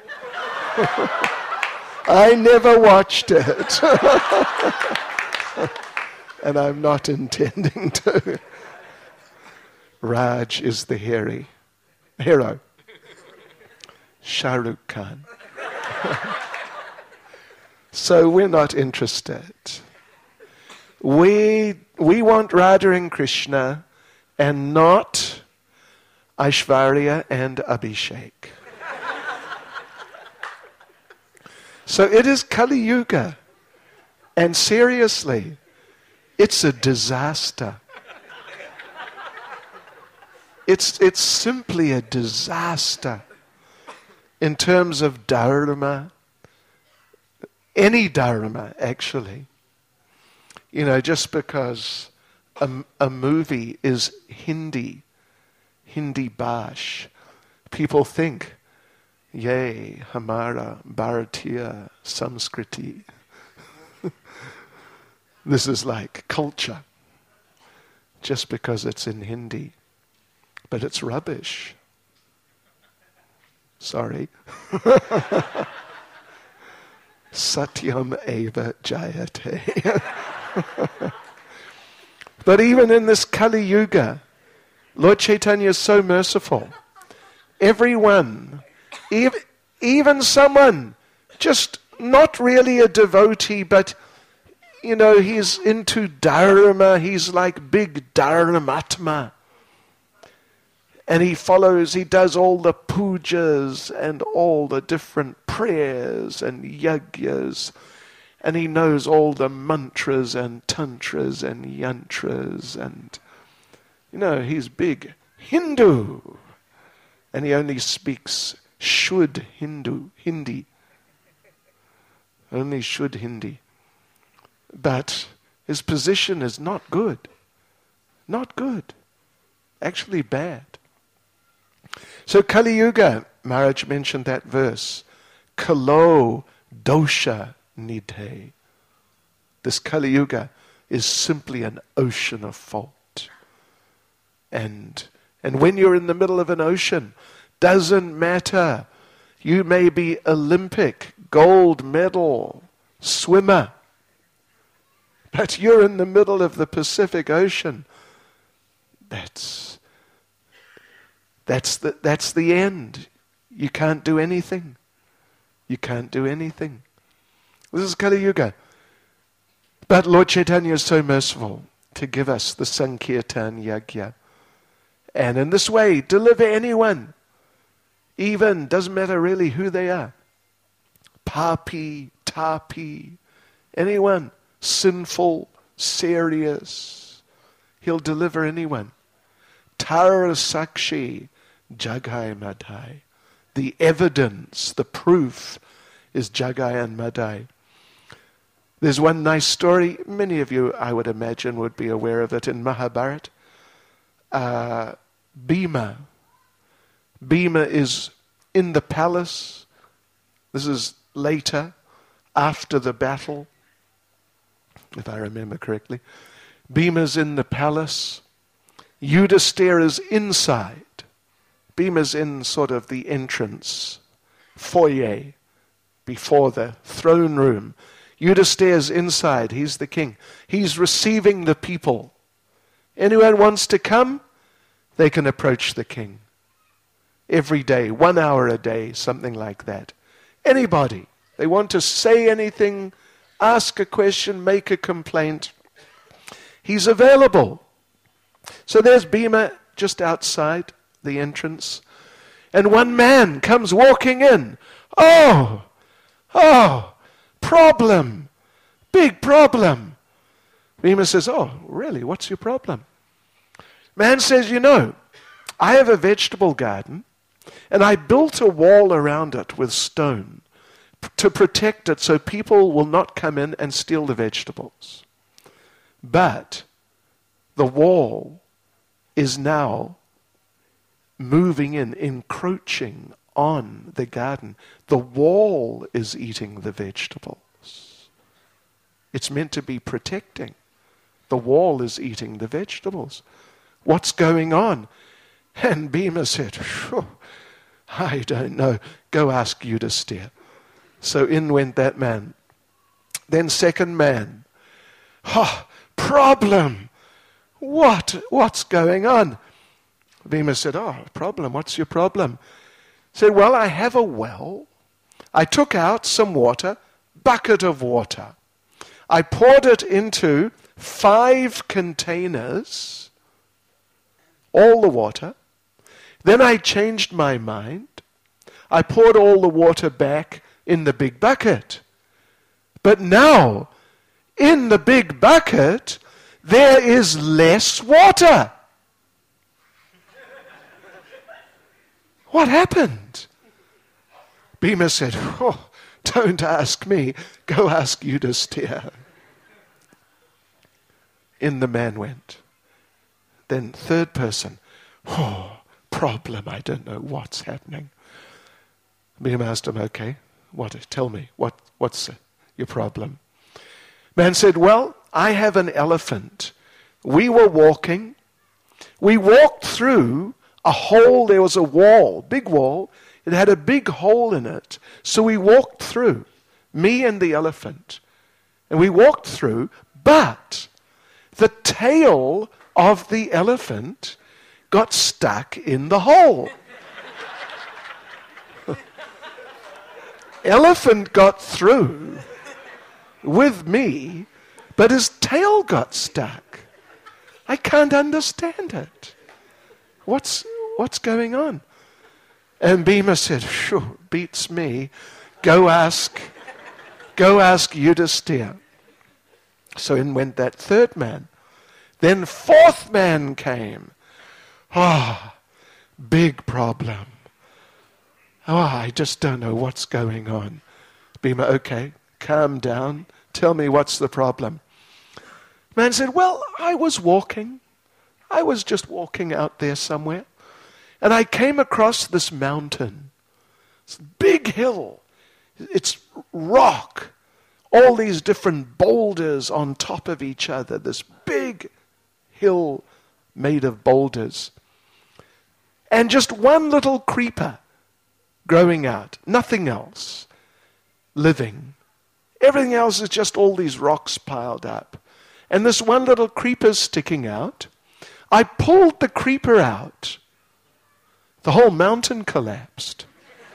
I never watched it. And I'm not intending to. Raj is the hero. Shah Rukh Khan. So we're not interested. We want Radha and Krishna and not Aishwarya and Abhishek. So it is Kali Yuga. And seriously, it's a disaster. It's simply a disaster in terms of dharma. Any dharma, actually. You know, just because a movie is Hindi Bash, people think, Ye Hamara Bharatiya Samskriti. This is like culture, just because it's in Hindi. But it's rubbish. Sorry. Satyam eva jayate. But even in this Kali Yuga, Lord Chaitanya is so merciful. Everyone, even someone just not really a devotee, but he's into dharma, he's like big dharmatma. And he does all the pujas and all the different prayers and yagyas. And he knows all the mantras and tantras and yantras. And, he's big Hindu. And he only speaks Shuddh Hindi. Only Shuddh Hindi. But his position is not good. Not good. Actually bad. So Kali Yuga, Maharaj mentioned that verse. Kalo dosha nidhe. This Kali Yuga is simply an ocean of fault. And when you're in the middle of an ocean, doesn't matter. You may be Olympic, gold medal swimmer, but you're in the middle of the Pacific Ocean. That's the end. You can't do anything. You can't do anything. This is Kali Yuga. But Lord Chaitanya is so merciful to give us the Sankirtan Yajna. And in this way, deliver anyone. Even, doesn't matter really who they are. Papi, tapi, anyone. Sinful, serious. He'll deliver anyone. Tara Sakshi Jagai Madhai. The evidence, the proof is Jagai and Madhai. There's one nice story, many of you I would imagine would be aware of it in Mahabharata. Bhima. Bhima is in the palace. This is later, after the battle, if I remember correctly. Bhima's in the palace. Yudhisthira is inside. Bhima's in sort of the entrance foyer before the throne room. Yudhisthira's inside. He's the king. He's receiving the people. Anyone wants to come, they can approach the king. Every day, 1 hour a day, something like that. Anybody. They want to say anything, ask a question, make a complaint. He's available. So there's Bhima just outside the entrance. And one man comes walking in. Oh, problem. Big problem. Bhima says, oh, really, what's your problem? Man says, I have a vegetable garden, and I built a wall around it with stone to protect it so people will not come in and steal the vegetables. But the wall is now moving in, encroaching on the garden. The wall is eating the vegetables. It's meant to be protecting. The wall is eating the vegetables. What's going on? And Bhima said, I don't know. Go ask Yudhisthira. So in went that man. Then second man. Problem. What's going on? Bhima said, problem. What's your problem? He said, well, I have a well. I took out some water, bucket of water. I poured it into 5 containers, all the water. Then I changed my mind. I poured all the water back in the big bucket. But now, in the big bucket, there is less water. What happened? Bhima said, don't ask me. Go ask Yudhisthira. In the man went. Then third person. Problem. I don't know what's happening. Bhima asked him, okay, tell me, what's your problem? Man said, well, I have an elephant. We were walking. We walked through a hole. There was a wall, big wall. It had a big hole in it. So we walked through, me and the elephant. And we walked through, but the tail of the elephant got stuck in the hole. Elephant got through with me, but his tail got stuck. I can't understand it. What's going on? And Bhima said, "Phew, beats me. Go ask Yudhisthira." So in went that third man. Then fourth man came. Big problem. I just don't know what's going on. Bhima, okay, calm down. Tell me what's the problem. Man said, well, I was walking. I was just walking out there somewhere. And I came across this mountain. It's a big hill. It's rock. All these different boulders on top of each other. This big hill made of boulders. And just one little creeper growing out. Nothing else living. Everything else is just all these rocks piled up. And this one little creeper's sticking out. I pulled the creeper out. The whole mountain collapsed.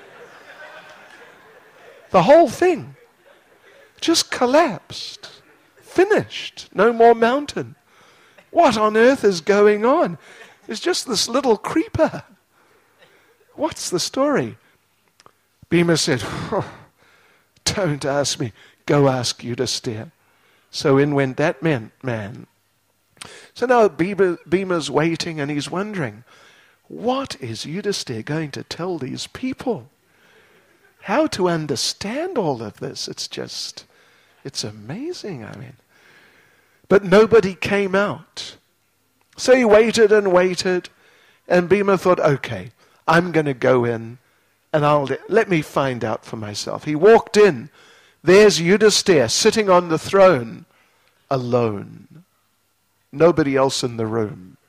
The whole thing just collapsed. Finished. No more mountain. What on earth is going on? It's just this little creeper. What's the story? Bhima said, don't ask me. Go ask Yudhisthira. So in went that man. So now Bhima's waiting and he's wondering, what is Yudhisthira going to tell these people? How to understand all of this? It's amazing, But nobody came out. So he waited and waited, and Bhima thought, okay, I'm going to go in, and let me find out for myself. He walked in. There's Yudhisthira sitting on the throne, alone. Nobody else in the room.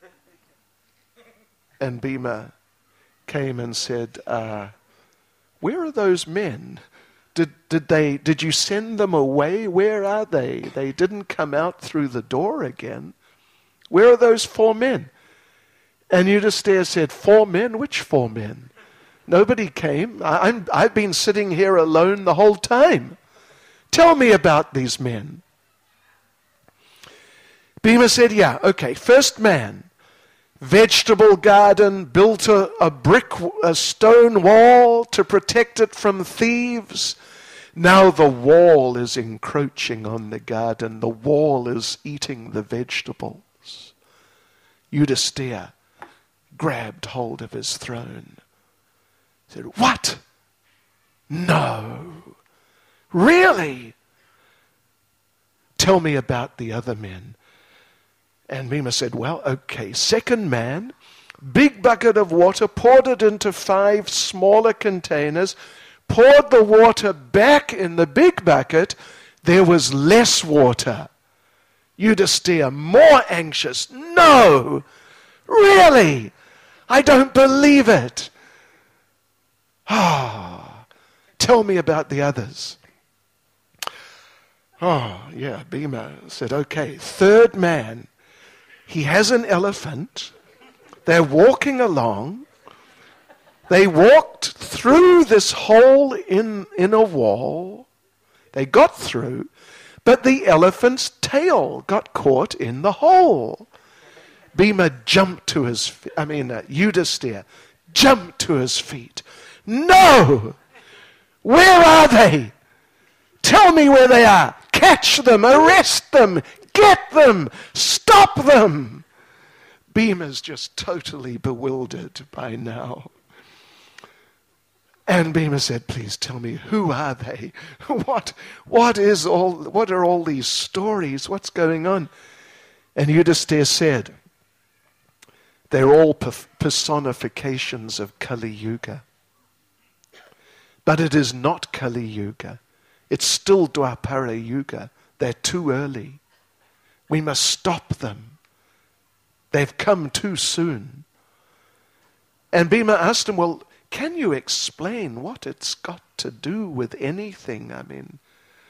And Bhima came and said, where are those men? Did you send them away? Where are they? They didn't come out through the door again. Where are those 4 men? And Yudhisthira said, 4 men? Which 4 men? Nobody came. I've been sitting here alone the whole time. Tell me about these men. Bhima said, yeah, okay, first man, vegetable garden, built a stone wall to protect it from thieves. Now the wall is encroaching on the garden. The wall is eating the vegetables. Yudhisthira grabbed hold of his throne. Said, what? No. Really? Tell me about the other men. And Bhima said, well, okay, second man, big bucket of water, poured it into 5 smaller containers, poured the water back in the big bucket. There was less water. Yudhisthira, more anxious. No! Really? I don't believe it. Tell me about the others. Yeah, Bhima said, okay, third man, he has an elephant. They're walking along. They walked through this hole in a wall. They got through, but the elephant's tail got caught in the hole. Bhima jumped to Yudhisthira jumped to his feet. No! Where are they? Tell me where they are. Catch them, arrest them, get them, stop them. Bhima's just totally bewildered by now. And Bhima said, please tell me, who are they? What are all these stories? What's going on? And Yudhisthira said, they're all personifications of Kali Yuga. But it is not Kali Yuga. It's still Dwapara Yuga. They're too early. We must stop them. They've come too soon. And Bhima asked him, well, can you explain what it's got to do with anything? I mean,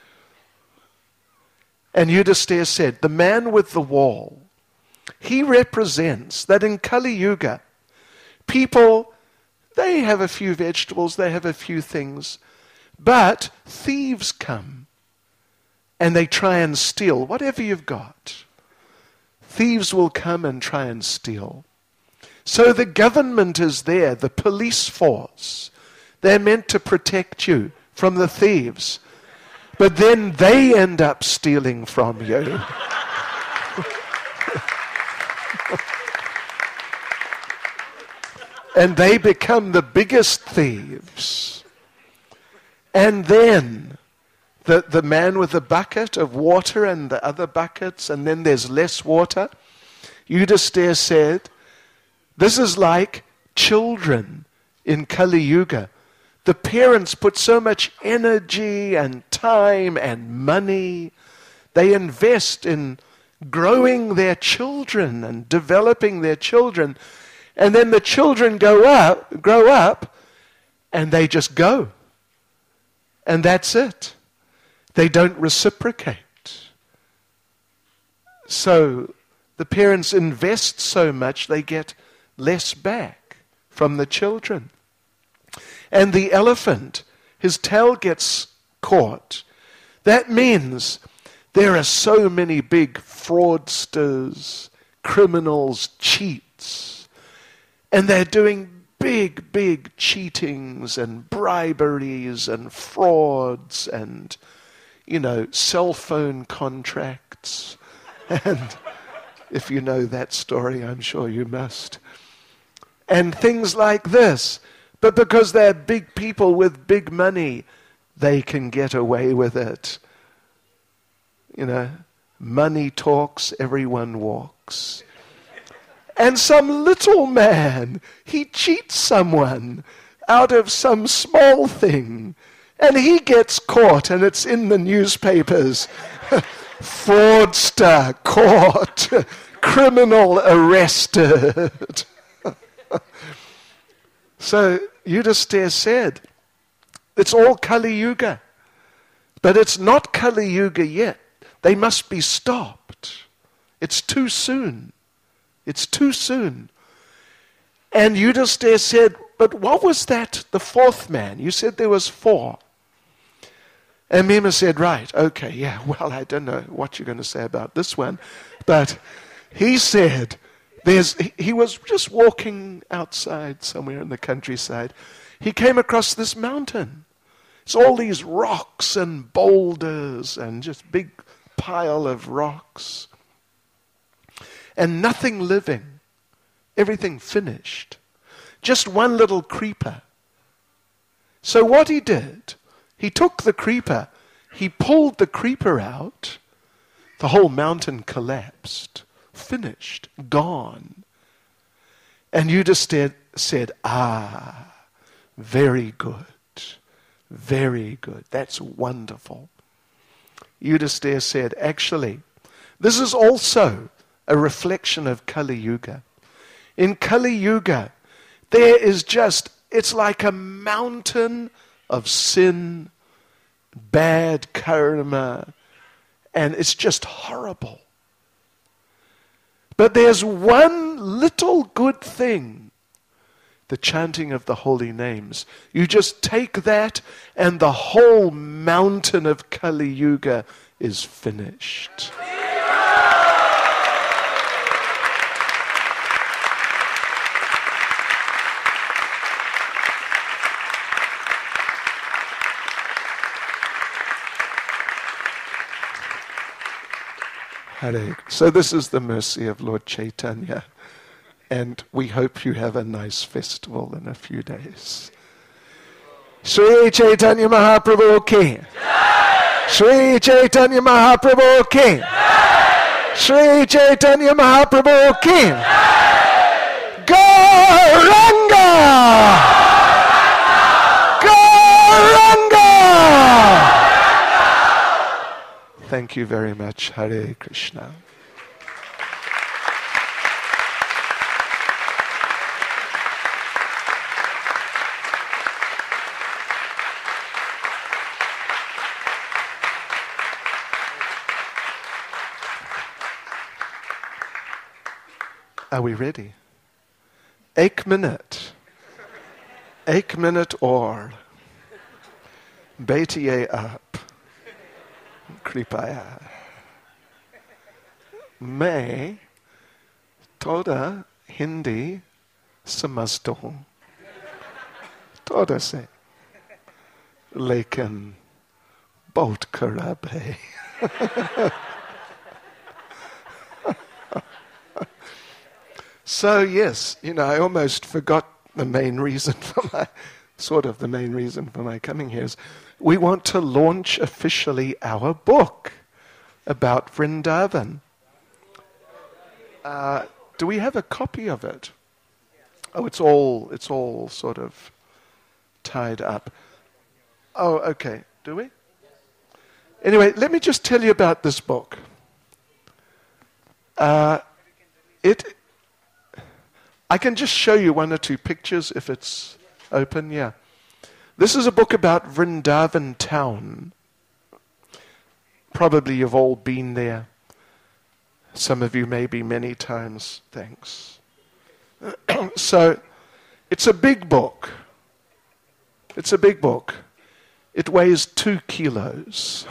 and Yudhisthira said, the man with the wall, he represents that in Kali Yuga, people, they have a few vegetables, they have a few things, but thieves come and they try and steal whatever you've got. Thieves will come and try and steal. So the government is there, the police force. They're meant to protect you from the thieves. But then they end up stealing from you. And they become the biggest thieves. And then the man with the bucket of water and the other buckets, and then there's less water. Yudhisthira said, this is like children in Kali Yuga. The parents put so much energy and time and money. They invest in growing their children and developing their children. And then the children grow up, and they just go. And that's it. They don't reciprocate. So the parents invest so much, they get less back from the children. And the elephant, his tail gets caught. That means there are so many big fraudsters, criminals, cheats. And they're doing big, big cheatings and briberies and frauds and, cell phone contracts. And if you know that story, I'm sure you must. And things like this. But because they're big people with big money, they can get away with it. Money talks, everyone walks. And some little man, he cheats someone out of some small thing. And he gets caught, and it's in the newspapers. Fraudster caught, criminal arrested. So Yudhisthira said, it's all Kali Yuga. But it's not Kali Yuga yet. They must be stopped. It's too soon. It's too soon. And Yudhisthira said, but what was that, the fourth man? You said there was 4. And Bhima said, right, okay, yeah, well, I don't know what you're going to say about this one. But he said, he was just walking outside somewhere in the countryside. He came across this mountain. It's all these rocks and boulders and just big pile of rocks. And nothing living. Everything finished. Just one little creeper. So what he did, he took the creeper, he pulled the creeper out, the whole mountain collapsed, finished, gone. And Yudhisthira said, very good, very good, that's wonderful. Yudhisthira said, actually, this is also a reflection of Kali Yuga. In Kali Yuga, there is it's like a mountain of sin, bad karma, and it's just horrible. But there's one little good thing, the chanting of the holy names. You just take that and the whole mountain of Kali Yuga is finished. So this is the mercy of Lord Chaitanya, and we hope you have a nice festival in a few days. Sri Chaitanya Mahaprabhu ki. Sri Chaitanya Mahaprabhu ki. Sri Chaitanya Mahaprabhu ki. Gauranga! Gauranga! Thank you very much. Hare Krishna. Are we ready? 1 minute. 1 minute or. Baitiye aap. Kripaya. मैं थोड़ा हिंदी समझता हूँ थोड़ा से लेकिन बहुत खराब है So yes, I almost forgot the main reason for my coming here is we want to launch officially our book about Vrindavan. Do we have a copy of it? Oh, it's all sort of tied up. Oh, okay. Do we? Anyway, let me just tell you about this book. I can just show you one or two pictures if it's open, yeah. This is a book about Vrindavan town. Probably you've all been there. Some of you maybe many times. Thanks. So, it's a big book. It's a big book. It weighs 2 kilos.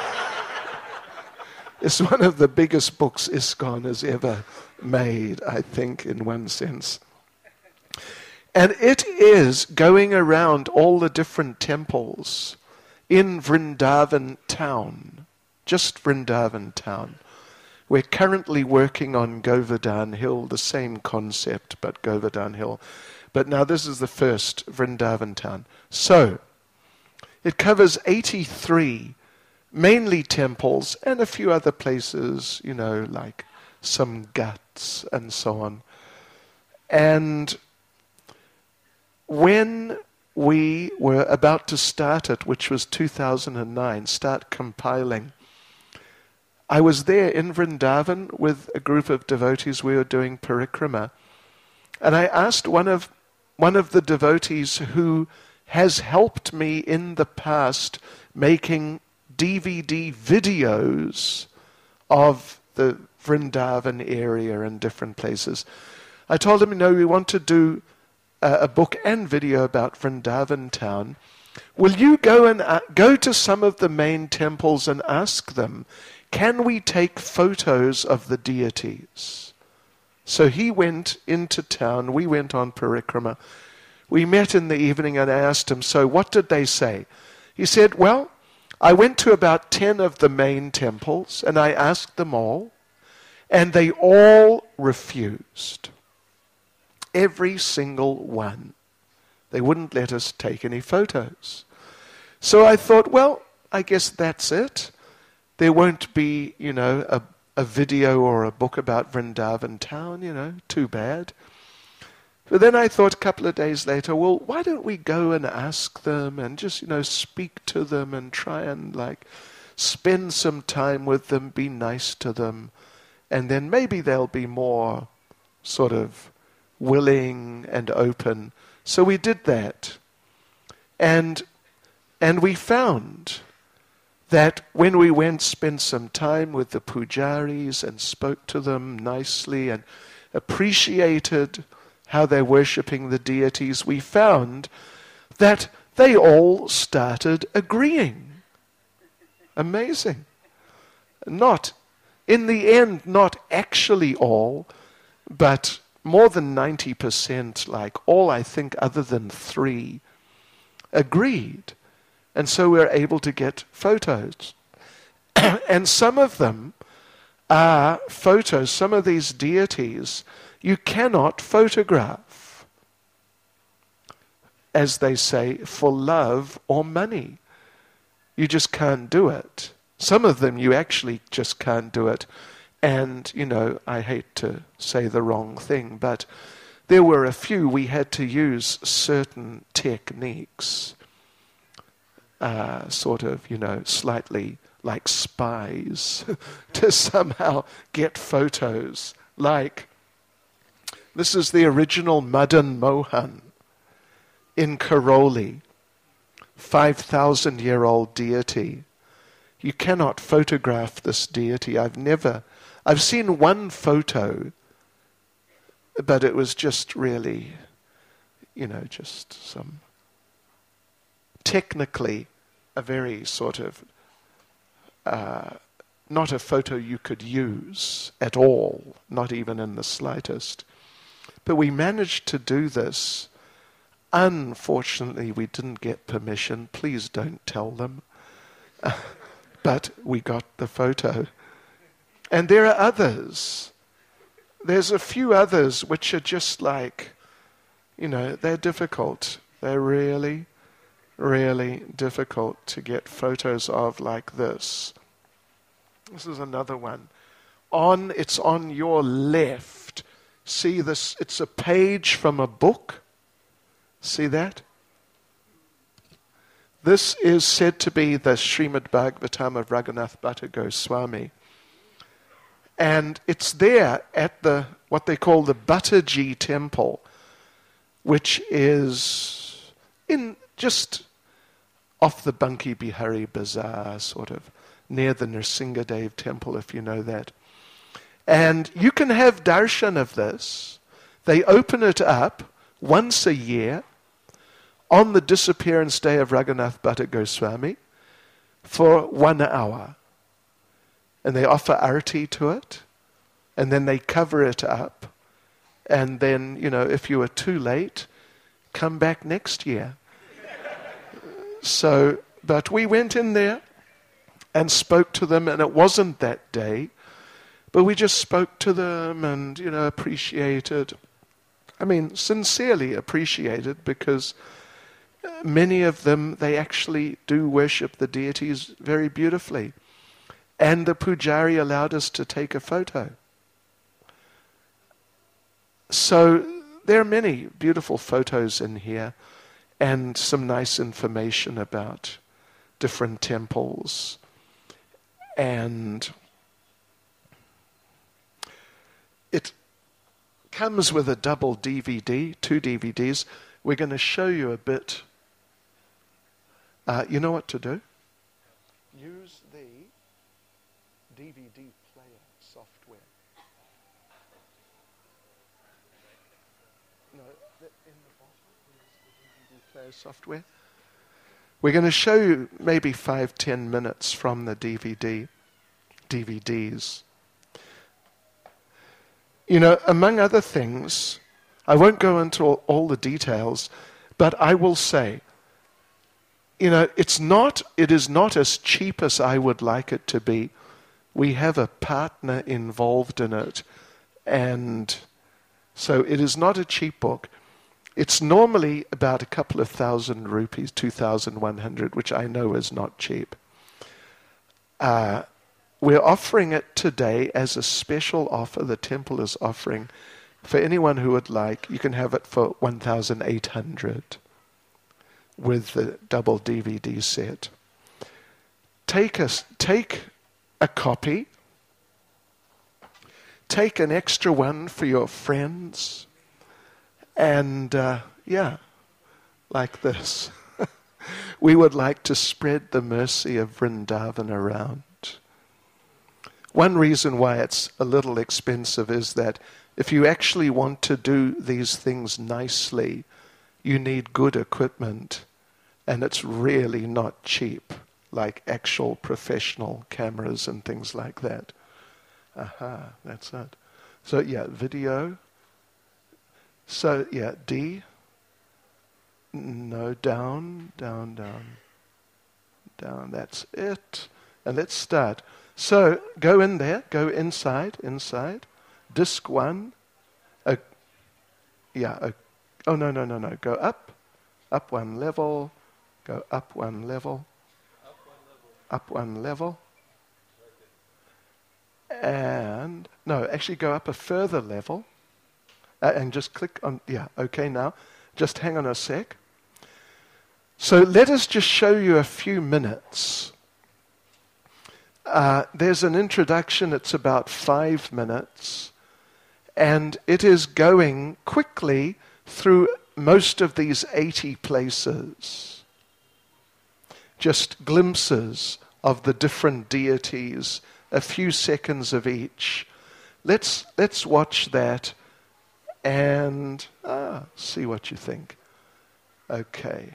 It's one of the biggest books ISKCON has ever made, I think, in one sense. And it is going around all the different temples in Vrindavan town, just Vrindavan town. We're currently working on Govardhan Hill, the same concept, but Govardhan Hill. But now this is the first Vrindavan town. So, it covers 83 mainly temples and a few other places, like some ghats and so on. And when we were about to start it, which was 2009, start compiling, I was there in Vrindavan with a group of devotees. We were doing parikrama. And I asked one of the devotees who has helped me in the past making DVD videos of the Vrindavan area and different places. I told him, we want to do a book and video about Vrindavan town. Will you go to some of the main temples and ask them, can we take photos of the deities? So he went into town, we went on parikrama. We met in the evening and I asked him, so what did they say? He said, well, I went to about 10 of the main temples and I asked them all, and they all refused. Every single one. They wouldn't let us take any photos. So I thought, well, I guess that's it. There won't be, a video or a book about Vrindavan town, too bad. But then I thought a couple of days later, well, why don't we go and ask them and just, speak to them and try and, spend some time with them, be nice to them, and then maybe they'll be more sort of willing and open. So we did that. And we found that when we went, spent some time with the pujaris and spoke to them nicely and appreciated how they're worshipping the deities, we found that they all started agreeing. Amazing. In the end, not actually all, but more than 90%, all I think other than 3, agreed. And so we're able to get photos. And some of them are photos, some of these deities, you cannot photograph, as they say, for love or money. You just can't do it. Some of them you actually just can't do it. And, I hate to say the wrong thing, but there were a few we had to use certain techniques. sort of, slightly like spies to somehow get photos. Like, this is the original Madan Mohan in Karoli, 5,000-year-old deity. You cannot photograph this deity. I've seen one photo, but it was just really, just some, technically a very sort of, not a photo you could use at all, not even in the slightest. But we managed to do this. Unfortunately, we didn't get permission. Please don't tell them. But we got the photo. And there are others. There's a few others which are just like, they're difficult. They're really, really difficult to get photos of like this. This is another one. It's on your left. See this? It's a page from a book. See that? This is said to be the Srimad Bhagavatam of Raghunath Bhatta Goswami. And it's there at what they call the Bhattaji temple, which is in just off the Banki Bihari Bazaar, sort of near the Nrsingadev temple, if you know that. And you can have darshan of this. They open it up once a year on the disappearance day of Raghunath Bhatta Goswami for 1 hour. And they offer arati to it, and then they cover it up. And then, if you are too late, come back next year. But we went in there and spoke to them, and it wasn't that day, but we just spoke to them and, appreciated. Sincerely appreciated, because many of them, they actually do worship the deities very beautifully. And the pujari allowed us to take a photo. So there are many beautiful photos in here and some nice information about different temples. And it comes with a double DVD, 2 DVDs. We're going to show you a bit. You know what to do? Use the DVD player software. No, in the bottom is the DVD player software. We're going to show you maybe 5-10 minutes from the DVDs. Among other things, I won't go into all the details, but I will say, it is not as cheap as I would like it to be. We have a partner involved in it, and so it is not a cheap book. It's normally about a couple of thousand rupees, 2,100, which I know is not cheap. We're offering it today as a special offer. The temple is offering for anyone who would like. You can have it for 1,800 with the double DVD set. Take a copy. Take an extra one for your friends. And, like this. We would like to spread the mercy of Vrindavan around. One reason why it's a little expensive is that if you actually want to do these things nicely, you need good equipment, and it's really not cheap, like actual professional cameras and things like that. That's it. So video. So D. No, down. That's it. And let's start. So go in there, go inside. Disc 1. Oh no. Go up 1 level. Go up 1 level. Up 1 level. And, no, actually go up a further level. And just click on, okay now. Just hang on a sec. So let us just show you a few minutes. There's an introduction, it's about 5 minutes, and it is going quickly through most of these 80 places. Just glimpses of the different deities, a few seconds of each. Let's watch that and see what you think. Okay.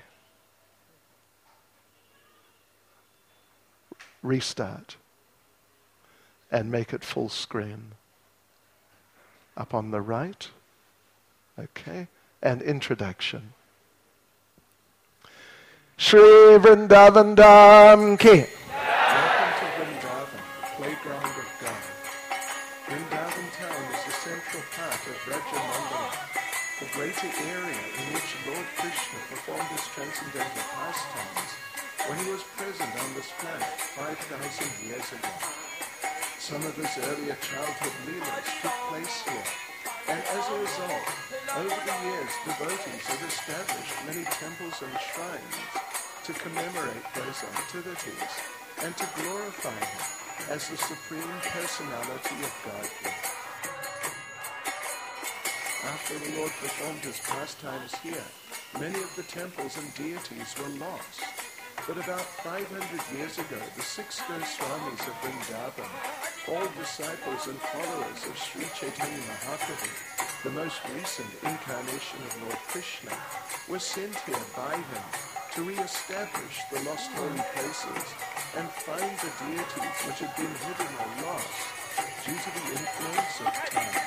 Restart and make it full screen. Up on the right. Okay. And introduction. Shri Vrindavan Dham Ki. Welcome to Vrindavan, the playground of God. Vrindavan town is the central part of Brajamandala, the greater area in which Lord Krishna performed his transcendental pastimes when he was present on this planet 5,000 years ago. Some of his earlier childhood leelas took place here, and as a result, over the years, devotees have established many temples and shrines to commemorate those activities and to glorify him as the Supreme Personality of Godhead. After the Lord performed his pastimes here, many of the temples and deities were lost. But about 500 years ago, the 6 Goswamis of Vrindavan, all disciples and followers of Sri Chaitanya Mahaprabhu, the most recent incarnation of Lord Krishna, were sent here by him to re-establish the lost holy places and find the deities which had been hidden or lost due to the influence of time.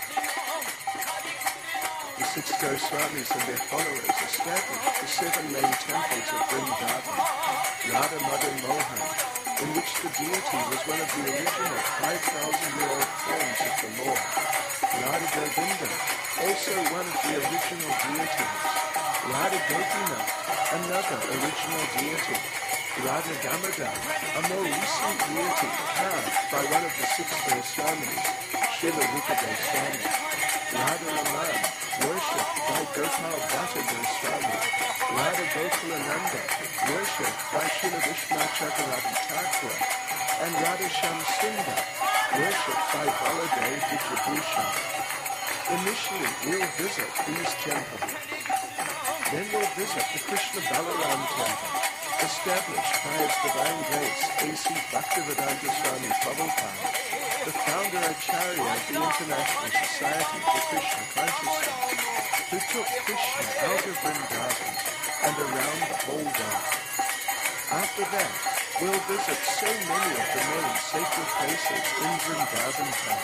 The 6 Goswamis and their followers established the 7 main temples of Vrindavan, Radha Madan Mohan, in which the deity was one of the original 5,000-year-old forms of the Lord. Radha Govinda, also one of the original deities. Radha Gopinath, another original deity. Radha Damodar, a more recent deity carved by one of the 6 Goswamis, Srila Rupa Goswami. Radha Raman, worshipped by Gopal Bhatta Goswami. Radha Gokulananda, worshipped by Srila Vishwanath Chakravarti Thakur. And Radha Shamsundar, worshipped by Baladev Vidyabhushan. Initially, we'll visit these temples. Then we'll visit the Krishna Balaram Temple, established by His Divine Grace A.C. Bhaktivedanta Swami Prabhupada, the founder Acharya of the International Society for Krishna Consciousness, who took Krishna out of Vrindavan and around the whole world. After that, we'll visit so many of the main sacred places in Vrindavan town.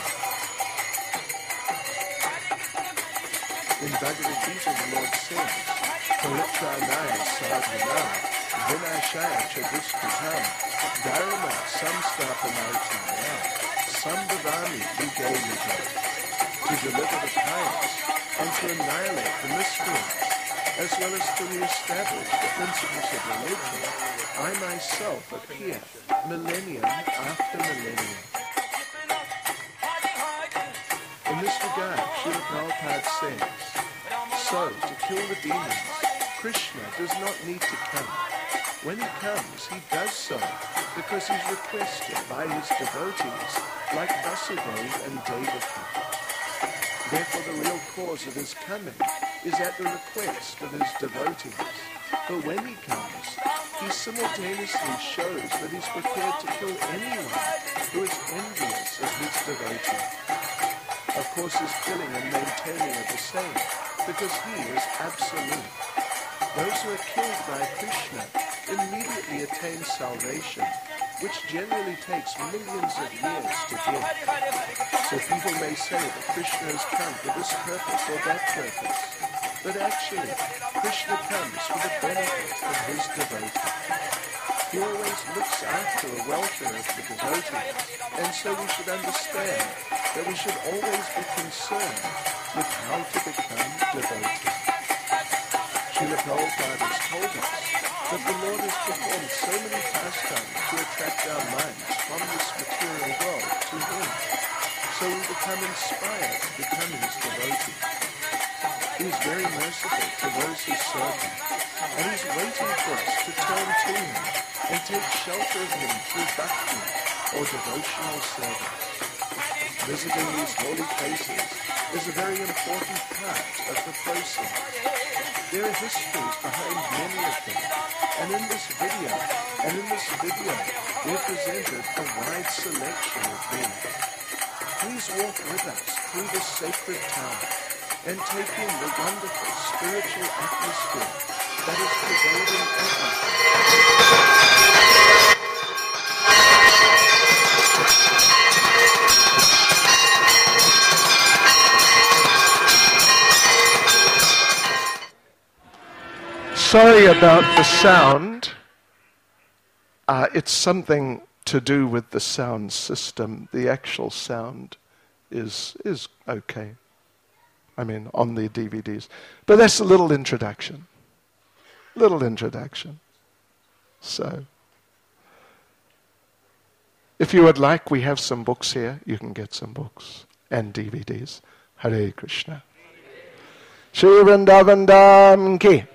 In Bhagavad Gita, the Lord says, Paritranaya sadhana, vinashaya chadushkitam, dharma samstapanartaya, sambhavami yuga, to deliver the pious and to annihilate the miscreants, as well as to re-establish the principles of religion, I myself appear millennium after millennium. In this regard, Srila Prabhupada says, so, to kill the demons, Krishna does not need to come. When he comes, he does so because he's requested by his devotees like Vasudeva and Devaki. Therefore, the real cause of his coming is at the request of his devotees. But when he comes, he simultaneously shows that he's prepared to kill anyone who is envious of his devotee. Of course, his killing and maintaining are the same, because he is absolute. Those who are killed by Krishna immediately attain salvation, which generally takes millions of years to get. So people may say that Krishna has come for this purpose or that purpose, but actually, Krishna comes for the benefit of his devotee. He always looks after the welfare of the devotee, and so we should understand that we should always be concerned with how to become devotee. Srila Prabhupada has told us that the Lord has performed so many pastimes to attract our minds from this material world to Him, so we become inspired to become His devotee. He is very merciful to those who serve Him. And he's waiting for us to turn to him and take shelter of him through bhakti or devotional service. Visiting these holy places is a very important part of the process. There are histories behind many of them, and in this video, we've presented a wide selection of them. Please walk with us through this sacred town and take in the wonderful spiritual atmosphere that is pervading everything. Sorry about the sound. It's something to do with the sound system. The actual sound is okay. I mean, on the DVDs. But that's a little introduction. So, if you would like, we have some books here. You can get some books and DVDs. Hare Krishna. Shri Vrindavan Dham Ki.